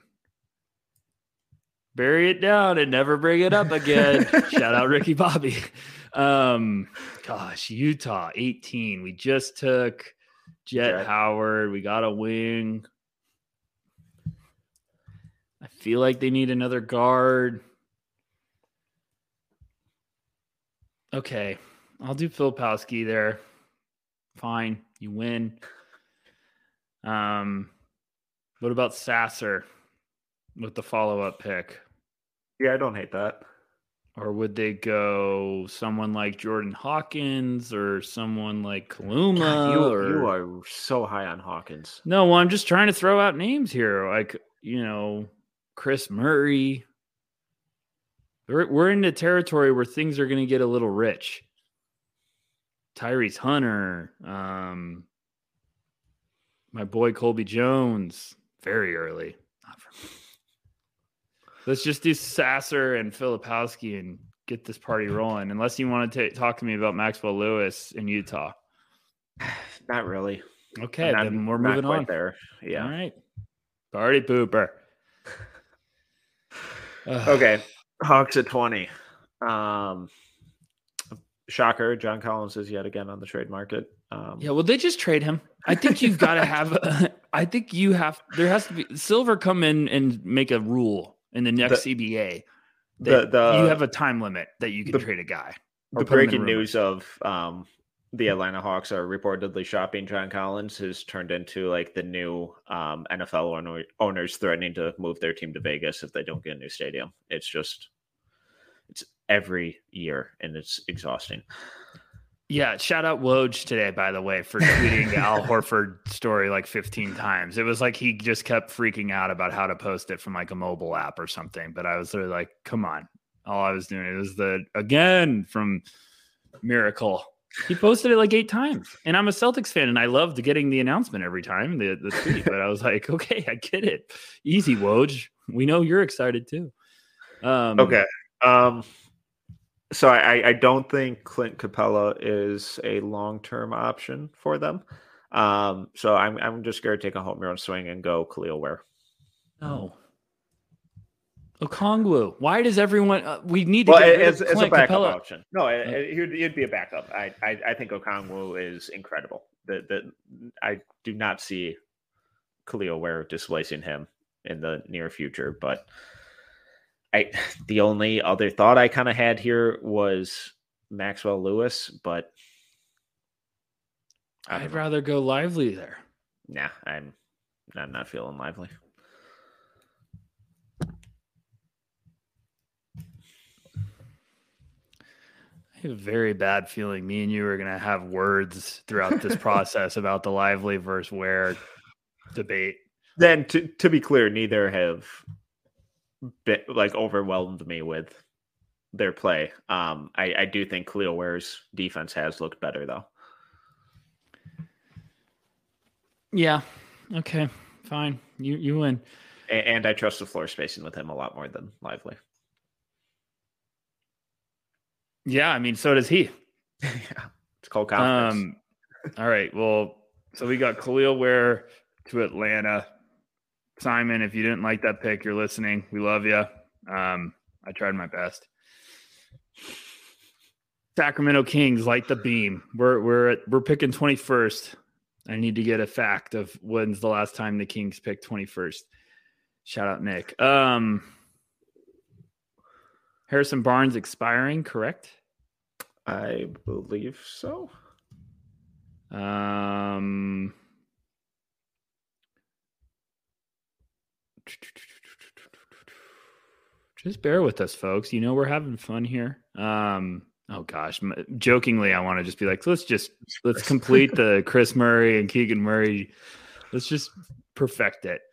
Bury it down and never bring it up again. Shout out Ricky Bobby. Gosh, Utah 18. We just took Jet Howard. We got a wing. I feel like they need another guard. Okay, I'll do Filipowski there. Fine, you win. What about Sasser with the follow-up pick? Yeah, I don't hate that. Or would they go someone like Jordan Hawkins or someone like Kaluma? God, you are so high on Hawkins. No, well, I'm just trying to throw out names here. Like, Chris Murray. We're in the territory where things are going to get a little rich. Tyrese Hunter. My boy Colby Jones. Very early. Not for me. Let's just do Sasser and Filipowski and get this party rolling. Unless you want to talk to me about Maxwell Lewis in Utah. Not really. Okay, then we're moving on. There. Yeah. All right. Party pooper. Okay. Hawks at 20. Shocker. John Collins is yet again on the trade market. Well, they just trade him. I think you've got to have. There has to be Silver come in and make a rule in the next CBA. You have a time limit that you can trade a guy. The breaking news of the Atlanta Hawks are reportedly shopping John Collins has turned into like the new NFL owners threatening to move their team to Vegas if they don't get a new stadium. It's every year and it's exhausting. Yeah, shout out Woj today, by the way, for tweeting the Al Horford story like 15 times. It was like he just kept freaking out about how to post it from like a mobile app or something. But I was sort of like, come on. All I was doing was again from Miracle. He posted it like 8 times. And I'm a Celtics fan, and I loved getting the announcement every time, the tweet. But I was like, okay, I get it. Easy, Woj. We know you're excited too. Okay. So I don't think Clint Capella is a long-term option for them. So I'm just going to take a home run swing and go Khalil Ware. No. Okongwu. Why does everyone? We need to get as a backup option. No, it'd be a backup. I think Okongwu is incredible. I do not see Khalil Ware displacing him in the near future, but the only other thought I kind of had here was Maxwell Lewis, but I'd rather go Lively there. Nah, I'm not feeling Lively. I have a very bad feeling me and you are going to have words throughout this process about the Lively versus Ware debate. Then to be clear, neither have overwhelmed me with their play. I do think Khalil Ware's defense has looked better though. Yeah. Okay. Fine. You win. And I trust the floor spacing with him a lot more than Lively. Yeah, I mean, so does he. Yeah, it's called confidence. All right. Well, so we got Khalil Ware to Atlanta. Simon, if you didn't like that pick, you're listening. We love you. I tried my best. Sacramento Kings, light the beam. We're picking 21st. I need to get a fact of when's the last time the Kings picked 21st. Shout out Nick. Harrison Barnes expiring, correct? I believe so. Just bear with us, folks. You know we're having fun here. Oh gosh, jokingly, I want to just be like, let's complete the Chris Murray and Keegan Murray Let's just perfect it.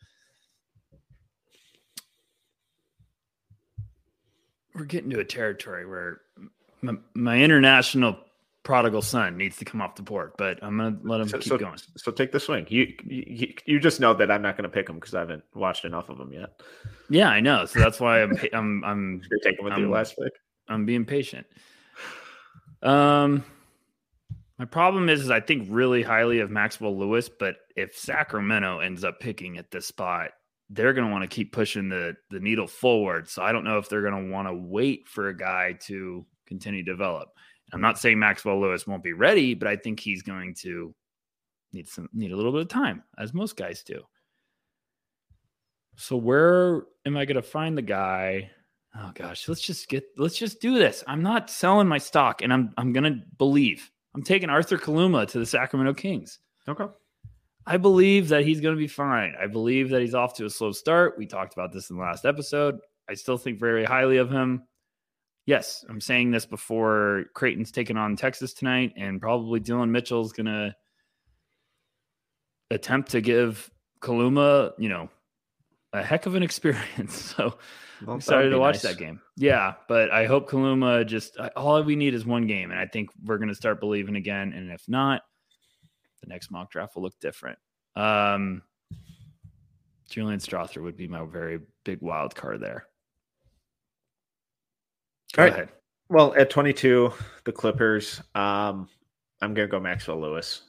We're getting to a territory where my international prodigal son needs to come off the board, but I'm going to let him keep going. So take the swing. You just know that I'm not going to pick him because I haven't watched enough of him yet. Yeah, I know. So that's why I'm You're taking with your last pick. I'm being patient. My problem is I think really highly of Maxwell Lewis, but if Sacramento ends up picking at this spot, they're going to want to keep pushing the needle forward. So I don't know if they're going to want to wait for a guy to continue to develop. I'm not saying Maxwell Lewis won't be ready, but I think he's going to need a little bit of time, as most guys do. So where am I going to find the guy? Oh gosh, let's just do this. I'm not selling my stock, and I'm going to believe. I'm taking Arthur Kaluma to the Sacramento Kings. Okay. I believe that he's going to be fine. I believe that he's off to a slow start. We talked about this in the last episode. I still think very highly of him. Yes, I'm saying this before Creighton's taking on Texas tonight, and probably Dylan Mitchell's going to attempt to give Kaluma, a heck of an experience. So I'm excited to watch that game. Yeah, but I hope Kaluma all we need is one game, and I think we're going to start believing again. And if not, the next mock draft will look different. Julian Strother would be my very big wild card there. Go ahead. Well, at 22, the Clippers, I'm going to go Maxwell Lewis.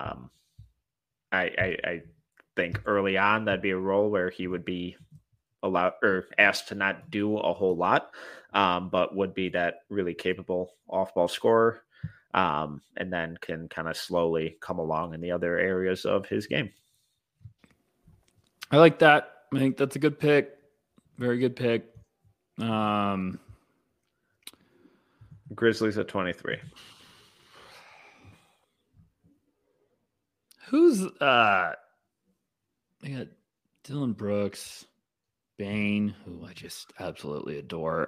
I think early on that'd be a role where he would be allowed or asked to not do a whole lot, but would be that really capable off-ball scorer, and then can kind of slowly come along in the other areas of his game. I like that. I think that's a good pick. Very good pick. Grizzlies at 23. Who's they got Dylan Brooks, Bane, who I just absolutely adore.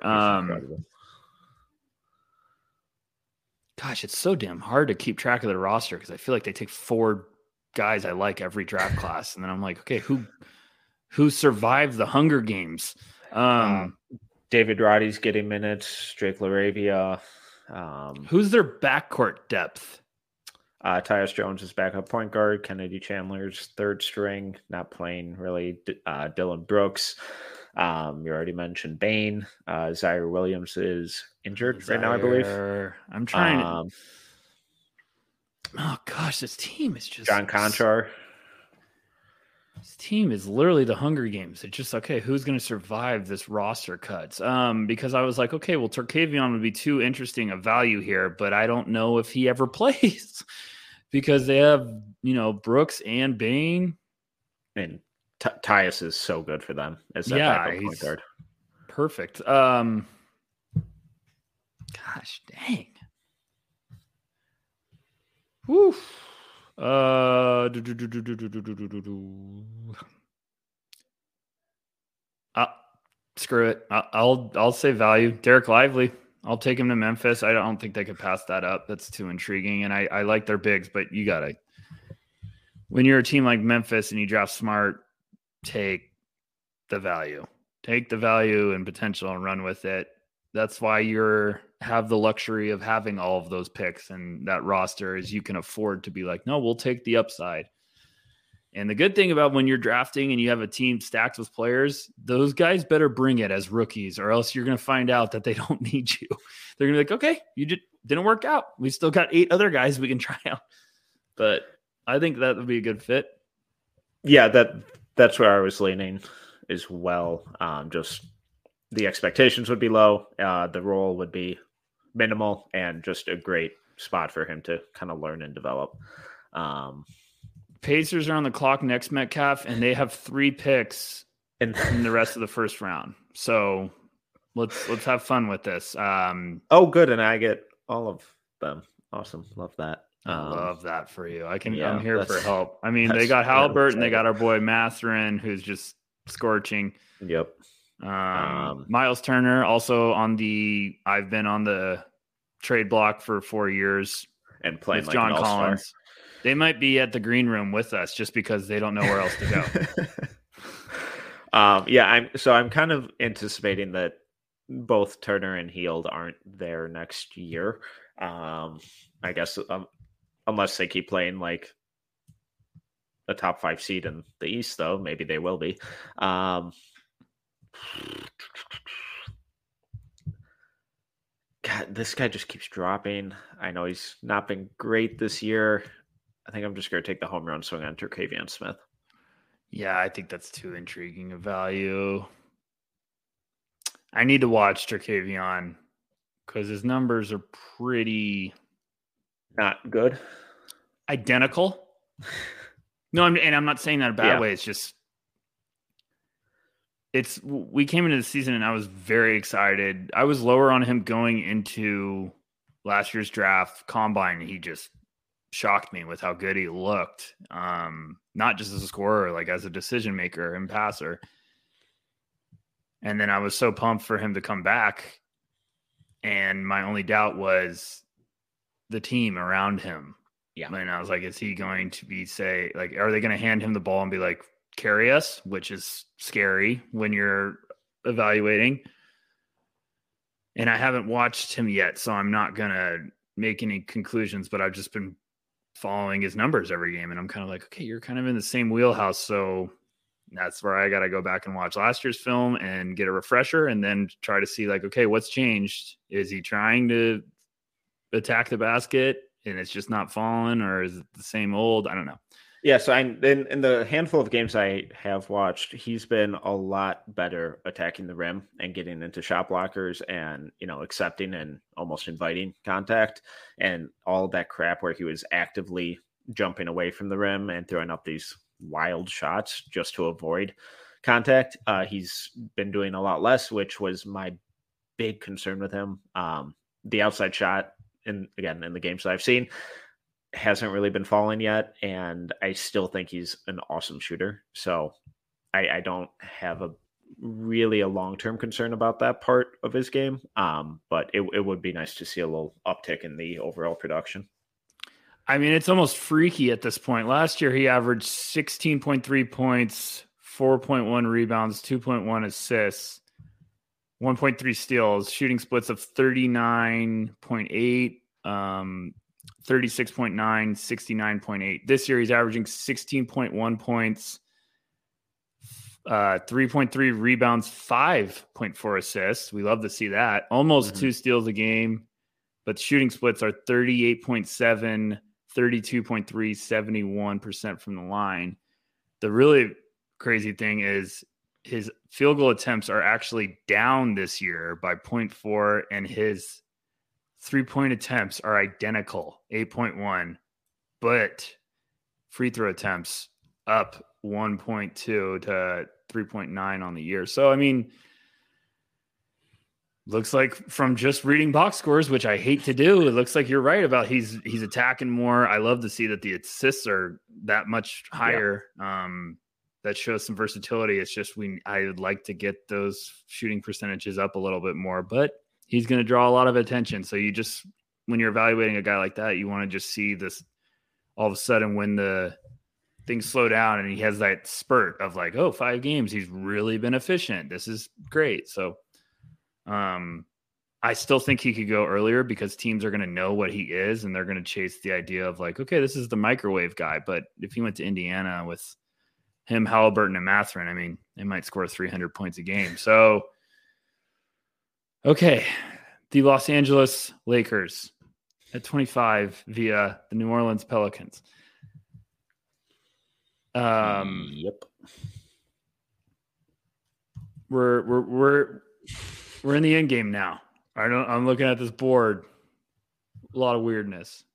Gosh, it's so damn hard to keep track of the roster because I feel like they take 4 guys I like every draft class, and then I'm like, okay, who survived the Hunger Games? David Roddy's getting minutes. Drake LaRavia. Who's their backcourt depth? Tyus Jones is backup point guard. Kennedy Chandler's third string, not playing really. Dylan Brooks. You already mentioned Bane. Zaire Williams is injured right now, I believe. I'm trying to. Oh gosh, this team is just John Conchar. This team is literally the Hunger Games. It's just, okay, who's going to survive this roster cuts? Because I was like, okay, well, Terquavion would be too interesting a value here, but I don't know if he ever plays because they have, Brooks and Bane. And Tyus is so good for them as that backup point guard. Perfect. Gosh, dang. Woo. Screw it. I'll say value. Derek Lively. I'll take him to Memphis. I don't think they could pass that up. That's too intriguing. And I like their bigs, but you gotta, when you're a team like Memphis and you draft smart, take the value. Take the value and potential and run with it. That's why have the luxury of having all of those picks and that roster is you can afford to be like, no, we'll take the upside. And the good thing about when you're drafting and you have a team stacked with players, those guys better bring it as rookies or else you're going to find out that they don't need you. They're going to be like, okay, you didn't work out. We still got 8 other guys we can try out. But I think that would be a good fit. Yeah, that's where I was leaning as well. Just the expectations would be low. The role would be minimal and just a great spot for him to kind of learn and develop. Pacers are on the clock next, Metcalf, and they have 3 picks in the rest of the first round. So let's have fun with this. Good, and I get all of them. Awesome, love that. I love that for you. I'm here for help. I mean, they got Halliburton, they got our boy Mathurin, who's just scorching. Yep. Miles Turner also I've been on the trade block for 4 years and playing with like John an Collins. They might be at the green room with us just because they don't know where else to go. I'm kind of anticipating that both Turner and Hield aren't there next year. I guess unless they keep playing like a top 5 seed in the East, though, maybe they will be. God, this guy just keeps dropping. I know he's not been great this year. I think I'm just going to take the home run swing on Terquavion Smith. Yeah, I think that's too intriguing a value. I need to watch Terquavion because his numbers are pretty not good. Identical. No, I'm not saying that in a bad way. It's just we came into the season and I was very excited. I was lower on him going into last year's draft combine. He just shocked me with how good he looked. Not just as a scorer, like as a decision maker and passer. And then I was so pumped for him to come back. And my only doubt was the team around him. Yeah. And I was like, is he going to be are they going to hand him the ball and be like, carry us, which is scary when you're evaluating. And I haven't watched him yet, so I'm not going to make any conclusions, but I've just been following his numbers every game. And I'm kind of like, okay, you're kind of in the same wheelhouse. So that's where I got to go back and watch last year's film and get a refresher and then try to see like, okay, what's changed? Is he trying to attack the basket and it's just not falling, or is it the same old? I don't know. Yeah, so in the handful of games I have watched, he's been a lot better attacking the rim and getting into shot blockers and, accepting and almost inviting contact and all that crap where he was actively jumping away from the rim and throwing up these wild shots just to avoid contact. He's been doing a lot less, which was my big concern with him. The outside shot, in the games that I've seen, hasn't really been falling yet, and I still think he's an awesome shooter. So I don't have a long-term concern about that part of his game. But it would be nice to see a little uptick in the overall production. I mean, it's almost freaky at this point. Last year, he averaged 16.3 points, 4.1 rebounds, 2.1 assists, 1.3 steals, shooting splits of 39.8, 36.9, 69.8. This year, he's averaging 16.1 points, 3.3 rebounds, 5.4 assists. We love to see that. Almost 2 steals a game, but shooting splits are 38.7, 32.3, 71% from the line. The really crazy thing is his field goal attempts are actually down this year by 0.4, and his 3-point attempts are identical, 8.1, but free throw attempts up 1.2 to 3.9 on the year. So, I mean, looks like from just reading box scores, which I hate to do, it looks like you're right about he's attacking more. I love to see that the assists are that much higher. Yeah. That shows some versatility. It's just I would like to get those shooting percentages up a little bit more, but he's going to draw a lot of attention. So when you're evaluating a guy like that, you want to just see this all of a sudden when the things slow down and he has that spurt of like, 5 games, he's really been efficient. This is great. So I still think he could go earlier because teams are going to know what he is and they're going to chase the idea of like, okay, this is the microwave guy. But if he went to Indiana with him, Halliburton, and Mathurin, I mean, they might score 300 points a game. So, okay, the Los Angeles Lakers at 25 via the New Orleans Pelicans. Yep. We're in the end game now. I'm looking at this board. A lot of weirdness.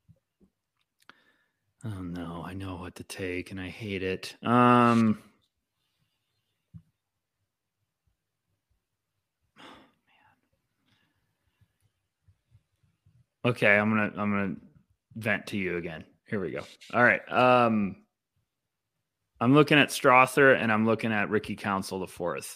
Oh no, I know what to take and I hate it. Okay, I'm gonna vent to you again. Here we go. All right. I'm looking at Strother and I'm looking at Ricky Council IV.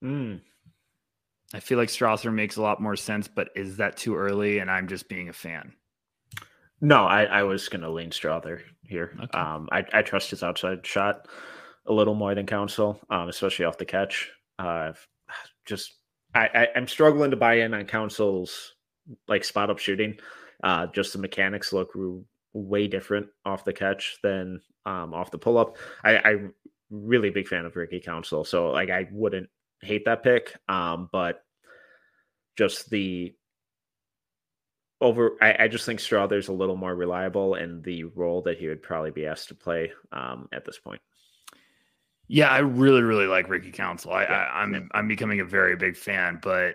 I feel like Strother makes a lot more sense, but is that too early? And I'm just being a fan. No, I was going to lean Strother here. Okay. I trust his outside shot a little more than Council, especially off the catch. I'm struggling to buy in on Council's like spot up shooting. Just the mechanics look way different off the catch than off the pull up. I'm really big fan of Ricky Council, so like I wouldn't hate that pick. But just I just think Strother's a little more reliable in the role that he would probably be asked to play at this point. Yeah, I really, really like Ricky Council. I'm becoming a very big fan, but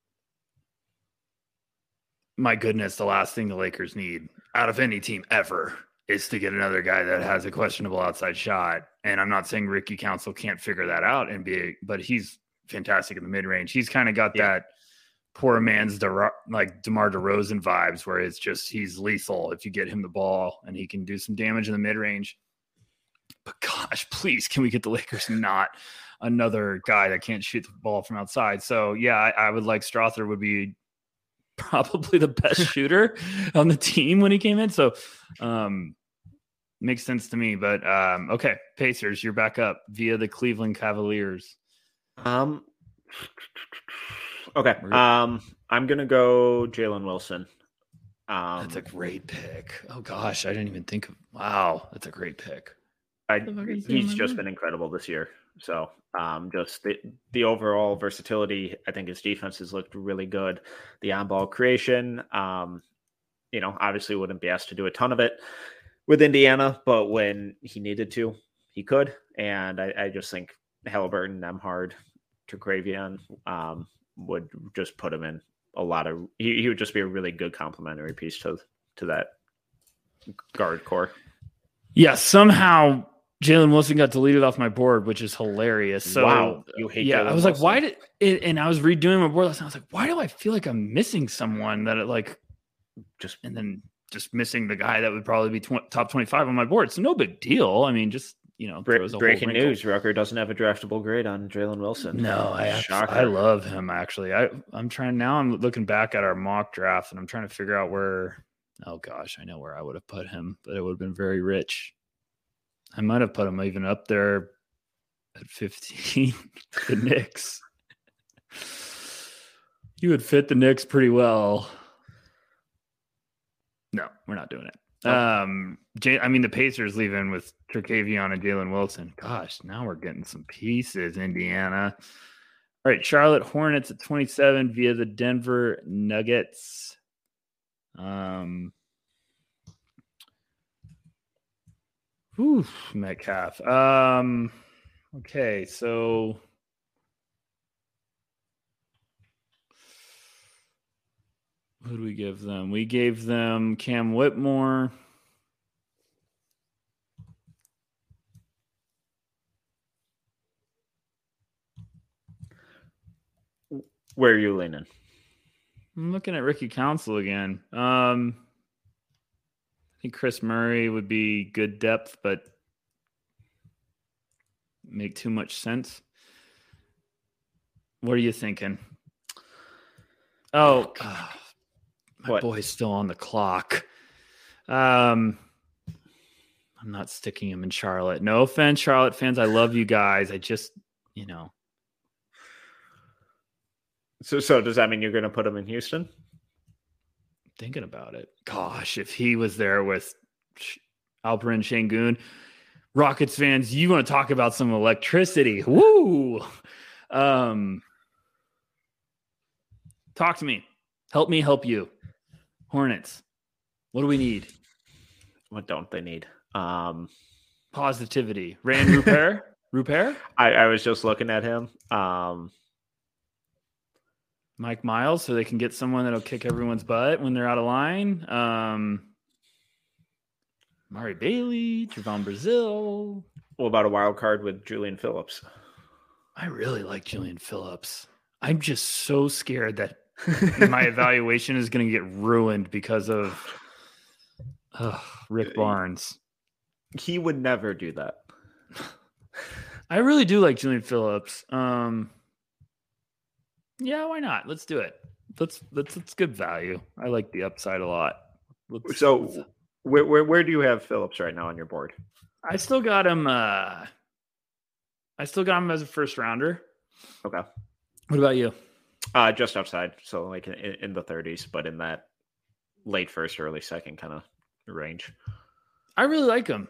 my goodness, the last thing the Lakers need out of any team ever is to get another guy that has a questionable outside shot. And I'm not saying Ricky Council can't figure that out but he's fantastic in the mid range. He's kind of got that poor man's DeMar DeRozan vibes where it's just he's lethal if you get him the ball and he can do some damage in the mid range. But gosh, please, can we get the Lakers not another guy that can't shoot the ball from outside? So yeah, I would like Strother would be probably the best shooter on the team when he came in. So makes sense to me. But okay, Pacers, you're back up via the Cleveland Cavaliers. Okay. I'm gonna go Jalen Wilson. That's a great pick. Oh gosh, I didn't even think of. Wow, that's a great pick. He's just been incredible this year. So just the overall versatility. I think his defense has looked really good. The on-ball creation. Obviously wouldn't be asked to do a ton of it with Indiana, but when he needed to, he could. And I just think Halliburton, Nembhard, Terquavion would just put him in a lot of. He would just be a really good complementary piece to that guard core. Yeah, somehow Jalen Wilson got deleted off my board, which is hilarious. So, wow, you hate Jalen I was Wilson. like, why did it? And I was redoing my board last night. I was like, why do I feel like I'm missing someone that and then missing the guy that would probably be top 25 on my board? It's no big deal. I mean, just breaking news: Rucker doesn't have a draftable grade on Jalen Wilson. No, I love him actually. I'm looking back at our mock draft and I'm trying to figure out where. Oh gosh, I know where I would have put him, but it would have been very rich. I might have put him even up there at 15. The Knicks. He would fit the Knicks pretty well. No, we're not doing it. The Pacers leaving with Terquavion and Jalen Wilson. Gosh, now we're getting some pieces, Indiana. All right, Charlotte Hornets at 27 via the Denver Nuggets. Metcalf. Okay, so who did we give them? We gave them Cam Whitmore. Where are you leaning? I'm looking at Ricky Council again. I think Chris Murray would be good depth, but make too much sense. What are you thinking? My boy's still on the clock. I'm not sticking him in Charlotte. No offense, Charlotte fans. I love you guys. I just, So does that mean you're going to put him in Houston? Thinking about it. Gosh, if he was there with Alperen Şengün, Rockets fans, you want to talk about some electricity. Woo! Talk to me. Help me help you. Hornets, what do we need? What don't they need? Positivity. Rand Rupert? Rupert? I was just looking at him. Mike Miles, so they can get someone that'll kick everyone's butt when they're out of line. Mari Bailey, Javon Brazil. What about a wild card with Julian Phillips? I really like Julian Phillips. I'm just so scared that my evaluation is going to get ruined because of Rick Barnes. He would never do that. I really do like Julian Phillips. Yeah, why not? Let's do it. That's good value. I like the upside a lot. Where do you have Phillips right now on your board? I still got him. I still got him as a first rounder. Okay. What about you? Just outside, so like in the 30s, but in that late first, early second kind of range. I really like him.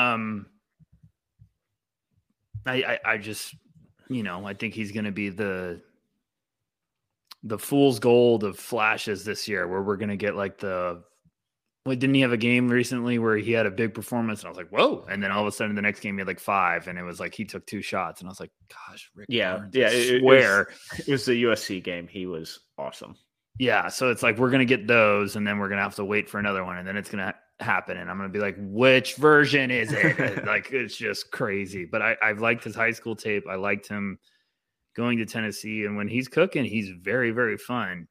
I just, I think he's going to be the fool's gold of flashes this year, where we're going to get like didn't he have a game recently where he had a big performance and I was like, whoa. And then all of a sudden the next game he had like 5 and it was like, he took 2 shots and I was like, gosh, Rick Barnes, it was the USC game. He was awesome. Yeah. So it's like, we're going to get those and then we're going to have to wait for another one. And then it's going to happen. And I'm going to be like, which version is it? Like, it's just crazy. But I've liked his high school tape. I liked him going to Tennessee. And when he's cooking, he's very, very fun.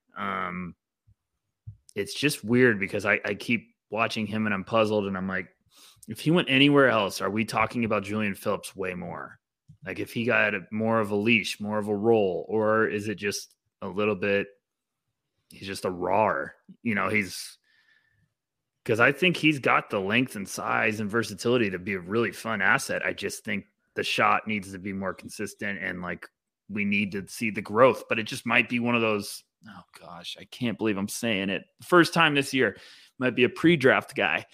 It's just weird because I keep watching him and I'm puzzled and I'm like, if he went anywhere else, are we talking about Julian Phillips way more? Like if he got more of a leash, more of a role, or is it just a little bit, he's just a raw, because I think he's got the length and size and versatility to be a really fun asset. I just think the shot needs to be more consistent and like we need to see the growth, but it just might be one of those, oh gosh, I can't believe I'm saying it. First time this year, might be a pre-draft guy.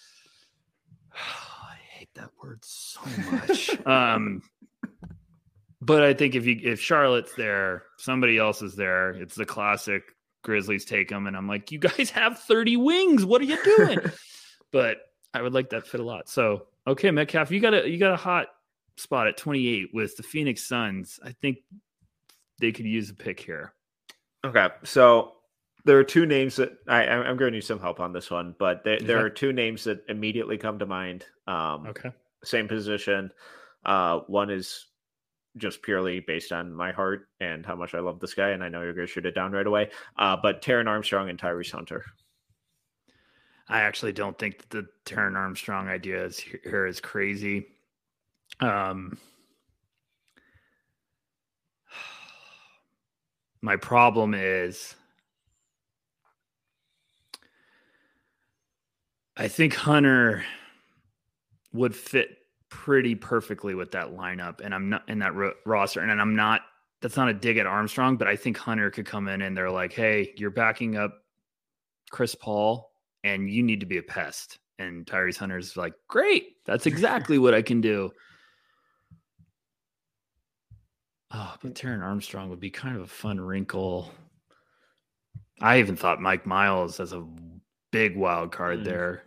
I hate that word so much. But I think if Charlotte's there, somebody else is there. It's the classic Grizzlies take them, and I'm like, you guys have 30 wings. What are you doing? But I would like that fit a lot. So okay, Metcalf, you got a hot spot at 28 with the Phoenix Suns. I think they could use a pick here. Okay, so there are 2 names that I'm going to need some help on this one, but there are 2 names that immediately come to mind. Okay. Same position. One is just purely based on my heart and how much I love this guy, and I know you're going to shoot it down right away. But Taron Armstrong and Tyrese Hunter. I actually don't think that the Taron Armstrong idea is crazy. My problem is I think Hunter would fit pretty perfectly with that lineup, and I'm not in that roster. And I'm not, that's not a dig at Armstrong, but I think Hunter could come in and they're like, hey, you're backing up Chris Paul and you need to be a pest. And Tyrese Hunter's like, great, that's exactly what I can do. Oh, but Taron Armstrong would be kind of a fun wrinkle. I even thought Mike Miles as a big wild card there.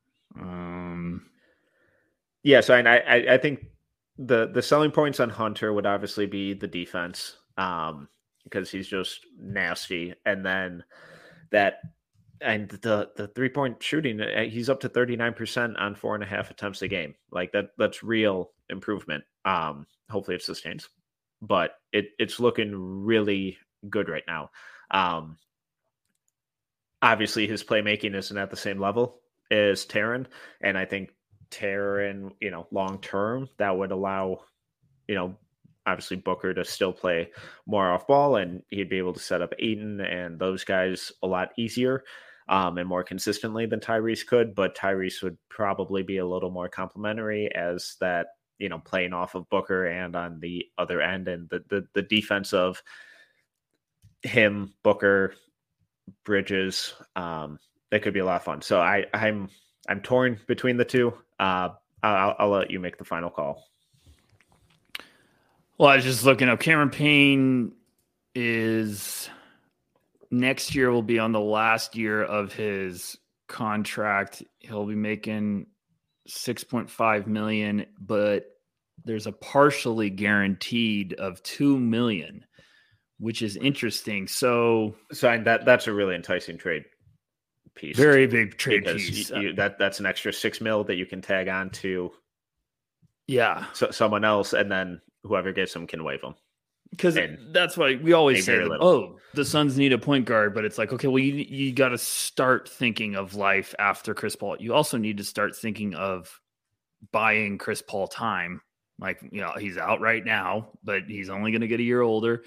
Yeah, so I think the selling points on Hunter would obviously be the defense, because he's just nasty, and then the 3-point shooting, he's up to 39% on 4.5 attempts a game. Like that's real improvement. Hopefully it sustains. But it's looking really good right now. Obviously, his playmaking isn't at the same level as Taron, and I think Taron, long term, that would allow, obviously Booker to still play more off ball, and he'd be able to set up Ayton and those guys a lot easier and more consistently than Tyrese could. But Tyrese would probably be a little more complimentary as that, playing off of Booker and on the other end, and the defense of him, Booker, Bridges, that could be a lot of fun. So I'm torn between the 2. I'll let you make the final call. Well, I was just looking up. Cameron Payne is next year will be on the last year of his contract. He'll be making $6.5 million, but there's a partially guaranteed of $2 million, which is interesting. So that's a really enticing trade piece. Very big trade piece. That's an extra $6 million that you can tag on to someone else, and then whoever gets them can waive them. Because that's why we always say, the Suns need a point guard, but it's like, okay, well, you got to start thinking of life after Chris Paul. You also need to start thinking of buying Chris Paul time. Like, he's out right now, but he's only going to get a year older.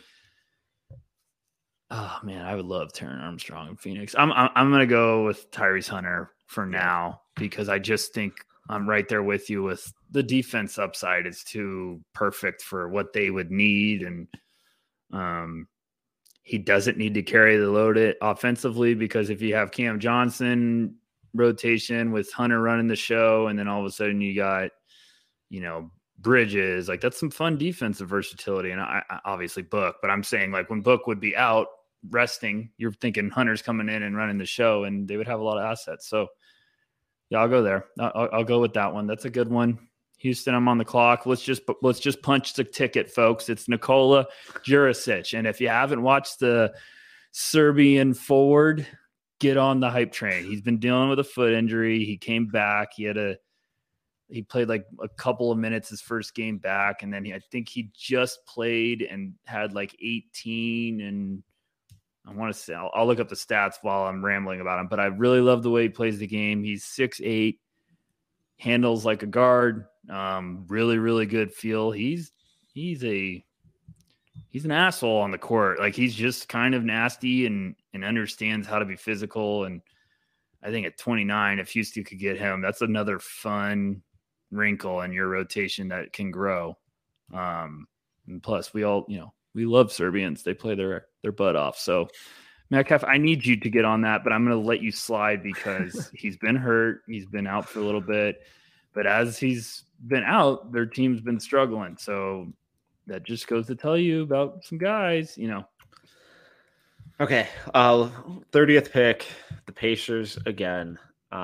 Oh man, I would love Taron Armstrong in Phoenix. I'm going to go with Tyrese Hunter for now. because I just think I'm right there with you with the defense upside is too perfect for what they would need. And he doesn't need to carry the load offensively, because if you have Cam Johnson rotation with Hunter running the show, and then all of a sudden you got, Bridges, like that's some fun defensive versatility. And I obviously Book, but I'm saying like when Book would be out resting, you're thinking Hunter's coming in and running the show, and they would have a lot of assets. So yeah, I'll go there. I'll go with that one. That's a good one. Houston, I'm on the clock. Let's just punch the ticket, folks. It's Nikola Jurisic. And if you haven't watched the Serbian forward, get on the hype train. He's been dealing with a foot injury. He came back. He played like a couple of minutes his first game back, and then I think he just played and had like 18. And I want to say I'll look up the stats while I'm rambling about him, but I really love the way he plays the game. He's 6'8", handles like a guard. Really, really good feel. He's an asshole on the court. Like he's just kind of nasty and understands how to be physical. And I think at 29, if Houston could get him, that's another fun wrinkle in your rotation that can grow. And plus we all, we love Serbians. They play their butt off. So Metcalf, I need you to get on that, but I'm going to let you slide because he's been hurt. He's been out for a little bit, but as he's been out, their team's been struggling. So that just goes to tell you about some guys, Okay. 30th pick, the Pacers again.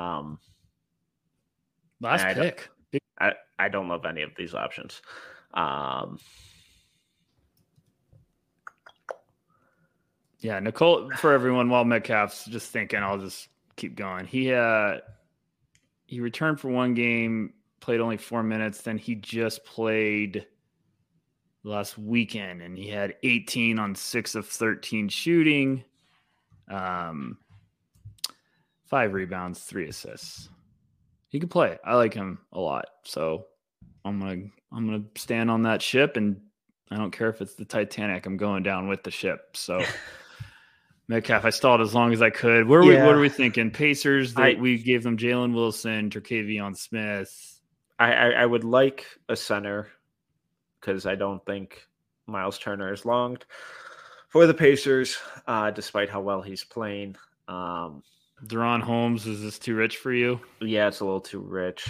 Last pick. I don't love any of these options. Yeah, Nicole, for everyone, while Metcalf's just thinking, I'll just keep going. He returned for one game, played only 4 minutes. Then he just played last weekend, and he had 18 on 6 of 13 shooting, 5 rebounds, 3 assists. He can play. I like him a lot, so I'm gonna stand on that ship, and I don't care if it's the Titanic. I'm going down with the ship. So Metcalf, I stalled as long as I could. What are we thinking? Pacers, we gave them Jalen Wilson, Terquavion Smith. I would like a center because I don't think Miles Turner is longed for the Pacers, despite how well he's playing. Deron Holmes, is this too rich for you? Yeah, it's a little too rich.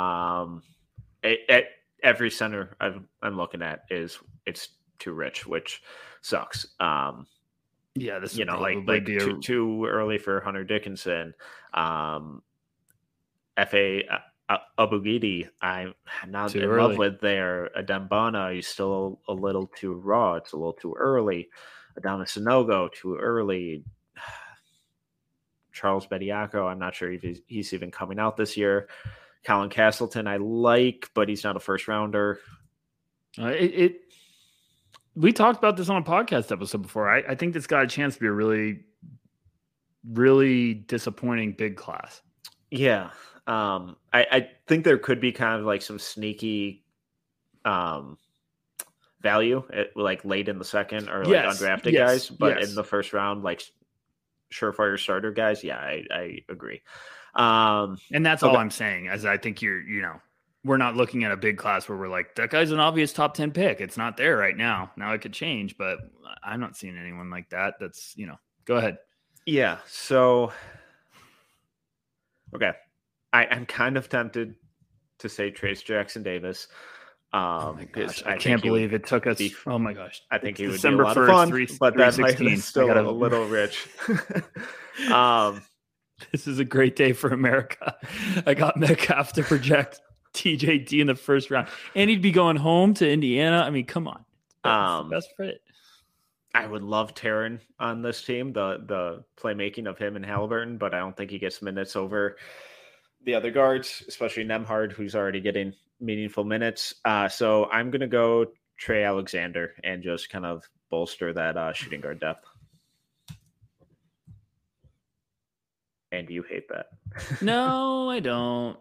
Every center I'm looking at it's too rich, which sucks. Yeah, this like too early for Hunter Dickinson. F.A. Abugidi, I'm not in love with there. Adembana, he's still a little too raw. It's a little too early. Adama Sanogo, too early. Charles Bediako, I'm not sure if he's even coming out this year. Colin Castleton, I like, but he's not a first rounder. We talked about this on a podcast episode before. I think this got a chance to be a really, really disappointing big class. Yeah. I think there could be kind of like some sneaky value like late in the second or like undrafted guys, but in the first round, like surefire starter guys. Yeah, I agree. And that's all I'm saying, as I think we're not looking at a big class where we're like, that guy's an obvious top 10 pick. It's not there right now. Now it could change, but I'm not seeing anyone like that. That's, go ahead. Yeah. So, okay. I'm kind of tempted to say Trace Jackson Davis. Oh my gosh, I can't believe it took us. Oh my gosh. I think he would December be a lot of fun, 1st, but that might be still a little rich. This is a great day for America. I got Metcalf to project TJD in the first round, and he'd be going home to Indiana. I mean, come on. That's the best fit. I would love Taryn on this team, the playmaking of him and Halliburton, but I don't think he gets minutes over the other guards, especially Nembhard, who's already getting meaningful minutes. So I'm going to go Trey Alexander and just kind of bolster that shooting guard depth. And you hate that. No, I don't.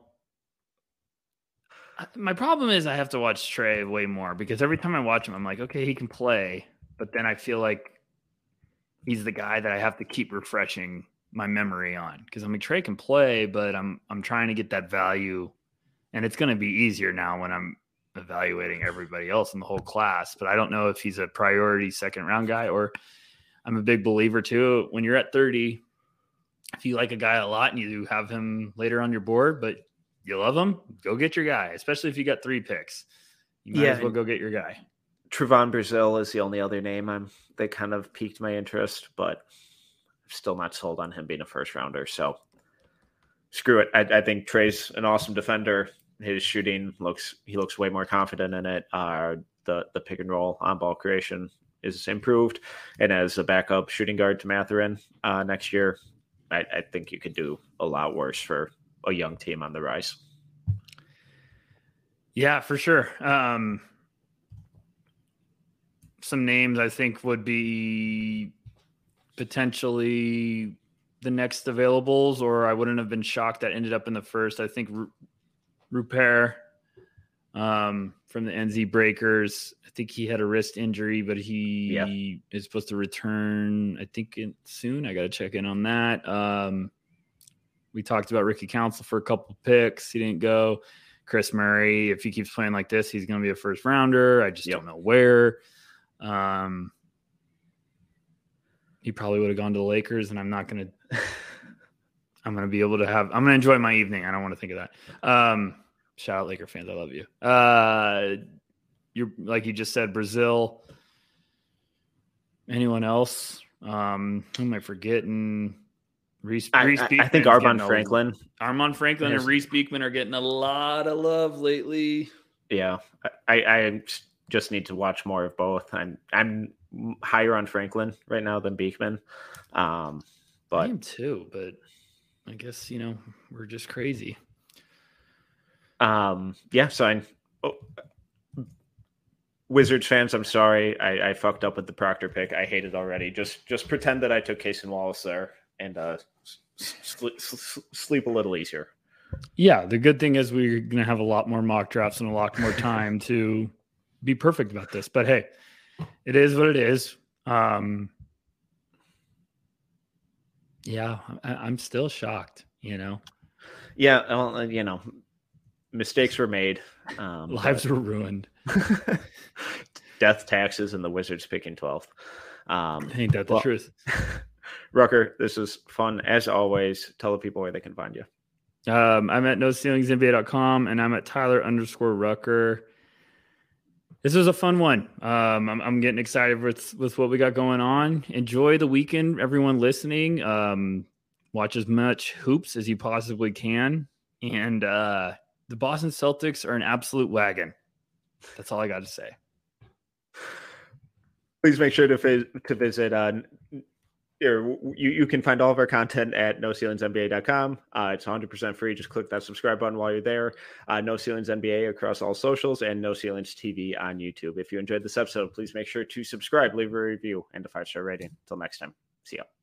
My problem is I have to watch Trey way more because every time I watch him, I'm like, okay, he can play. But then I feel like he's the guy that I have to keep refreshing my memory on, because I mean Trey can play, but I'm trying to get that value, and it's going to be easier now when I'm evaluating everybody else in the whole class. But I don't know if he's a priority second round guy, or I'm a big believer too. When you're at 30, if you like a guy a lot and you have him later on your board, but you love him, go get your guy, especially if you got 3 picks. You might as well go get your guy. Trevon Brazil is the only other name that kind of piqued my interest, but I'm still not sold on him being a first rounder. So screw it. I think Trey's an awesome defender. His shooting looks way more confident in it. The pick and roll on ball creation is improved. And as a backup shooting guard to Mathurin next year, I think you could do a lot worse for a young team on the rise. Yeah, for sure. Some names I think would be potentially the next availables, or I wouldn't have been shocked that ended up in the first. I think Rupert from the NZ Breakers. I think he had a wrist injury, but he is supposed to return, I think, soon. I got to check in on that. We talked about Ricky Council for a couple picks. He didn't go. Chris Murray, if he keeps playing like this, he's going to be a first rounder. I just don't know where. He probably would have gone to the Lakers, and I'm going to be able to I'm going to enjoy my evening. I don't want to think of that. Shout out Laker fans. I love you. You're like you just said, Brazil. Anyone else? Who am I forgetting? Reese I think Armand Franklin. Armand Franklin and Reese Beekman are getting a lot of love lately. Yeah. I just need to watch more of both. I'm higher on Franklin right now than Beekman. But I am too, but I guess, we're just crazy. So Wizards fans, I'm sorry. I fucked up with the Proctor pick. I hate it already. Just pretend that I took Cason Wallace there and sleep a little easier. Yeah, the good thing is we're going to have a lot more mock drafts and a lot more time to be perfect about this. But hey, it is what it is. Yeah, I'm still shocked, Yeah, well, mistakes were made. Lives were ruined. Death taxes and the Wizards picking 12th. Ain't that the truth? Rucker, this was fun. As always, tell the people where they can find you. I'm at NoCeilingsNBA.com, and I'm at Tyler_Rucker. This was a fun one. I'm getting excited with what we got going on. Enjoy the weekend, everyone listening. Watch as much hoops as you possibly can. And the Boston Celtics are an absolute wagon. That's all I got to say. Please make sure to visit. You can find all of our content at NoCeilingsNBA.com. It's 100% free. Just click that subscribe button while you're there. No Ceilings NBA across all socials, and No Ceilings TV on YouTube. If you enjoyed this episode, please make sure to subscribe, leave a review, and a 5-star rating. Until next time, see ya.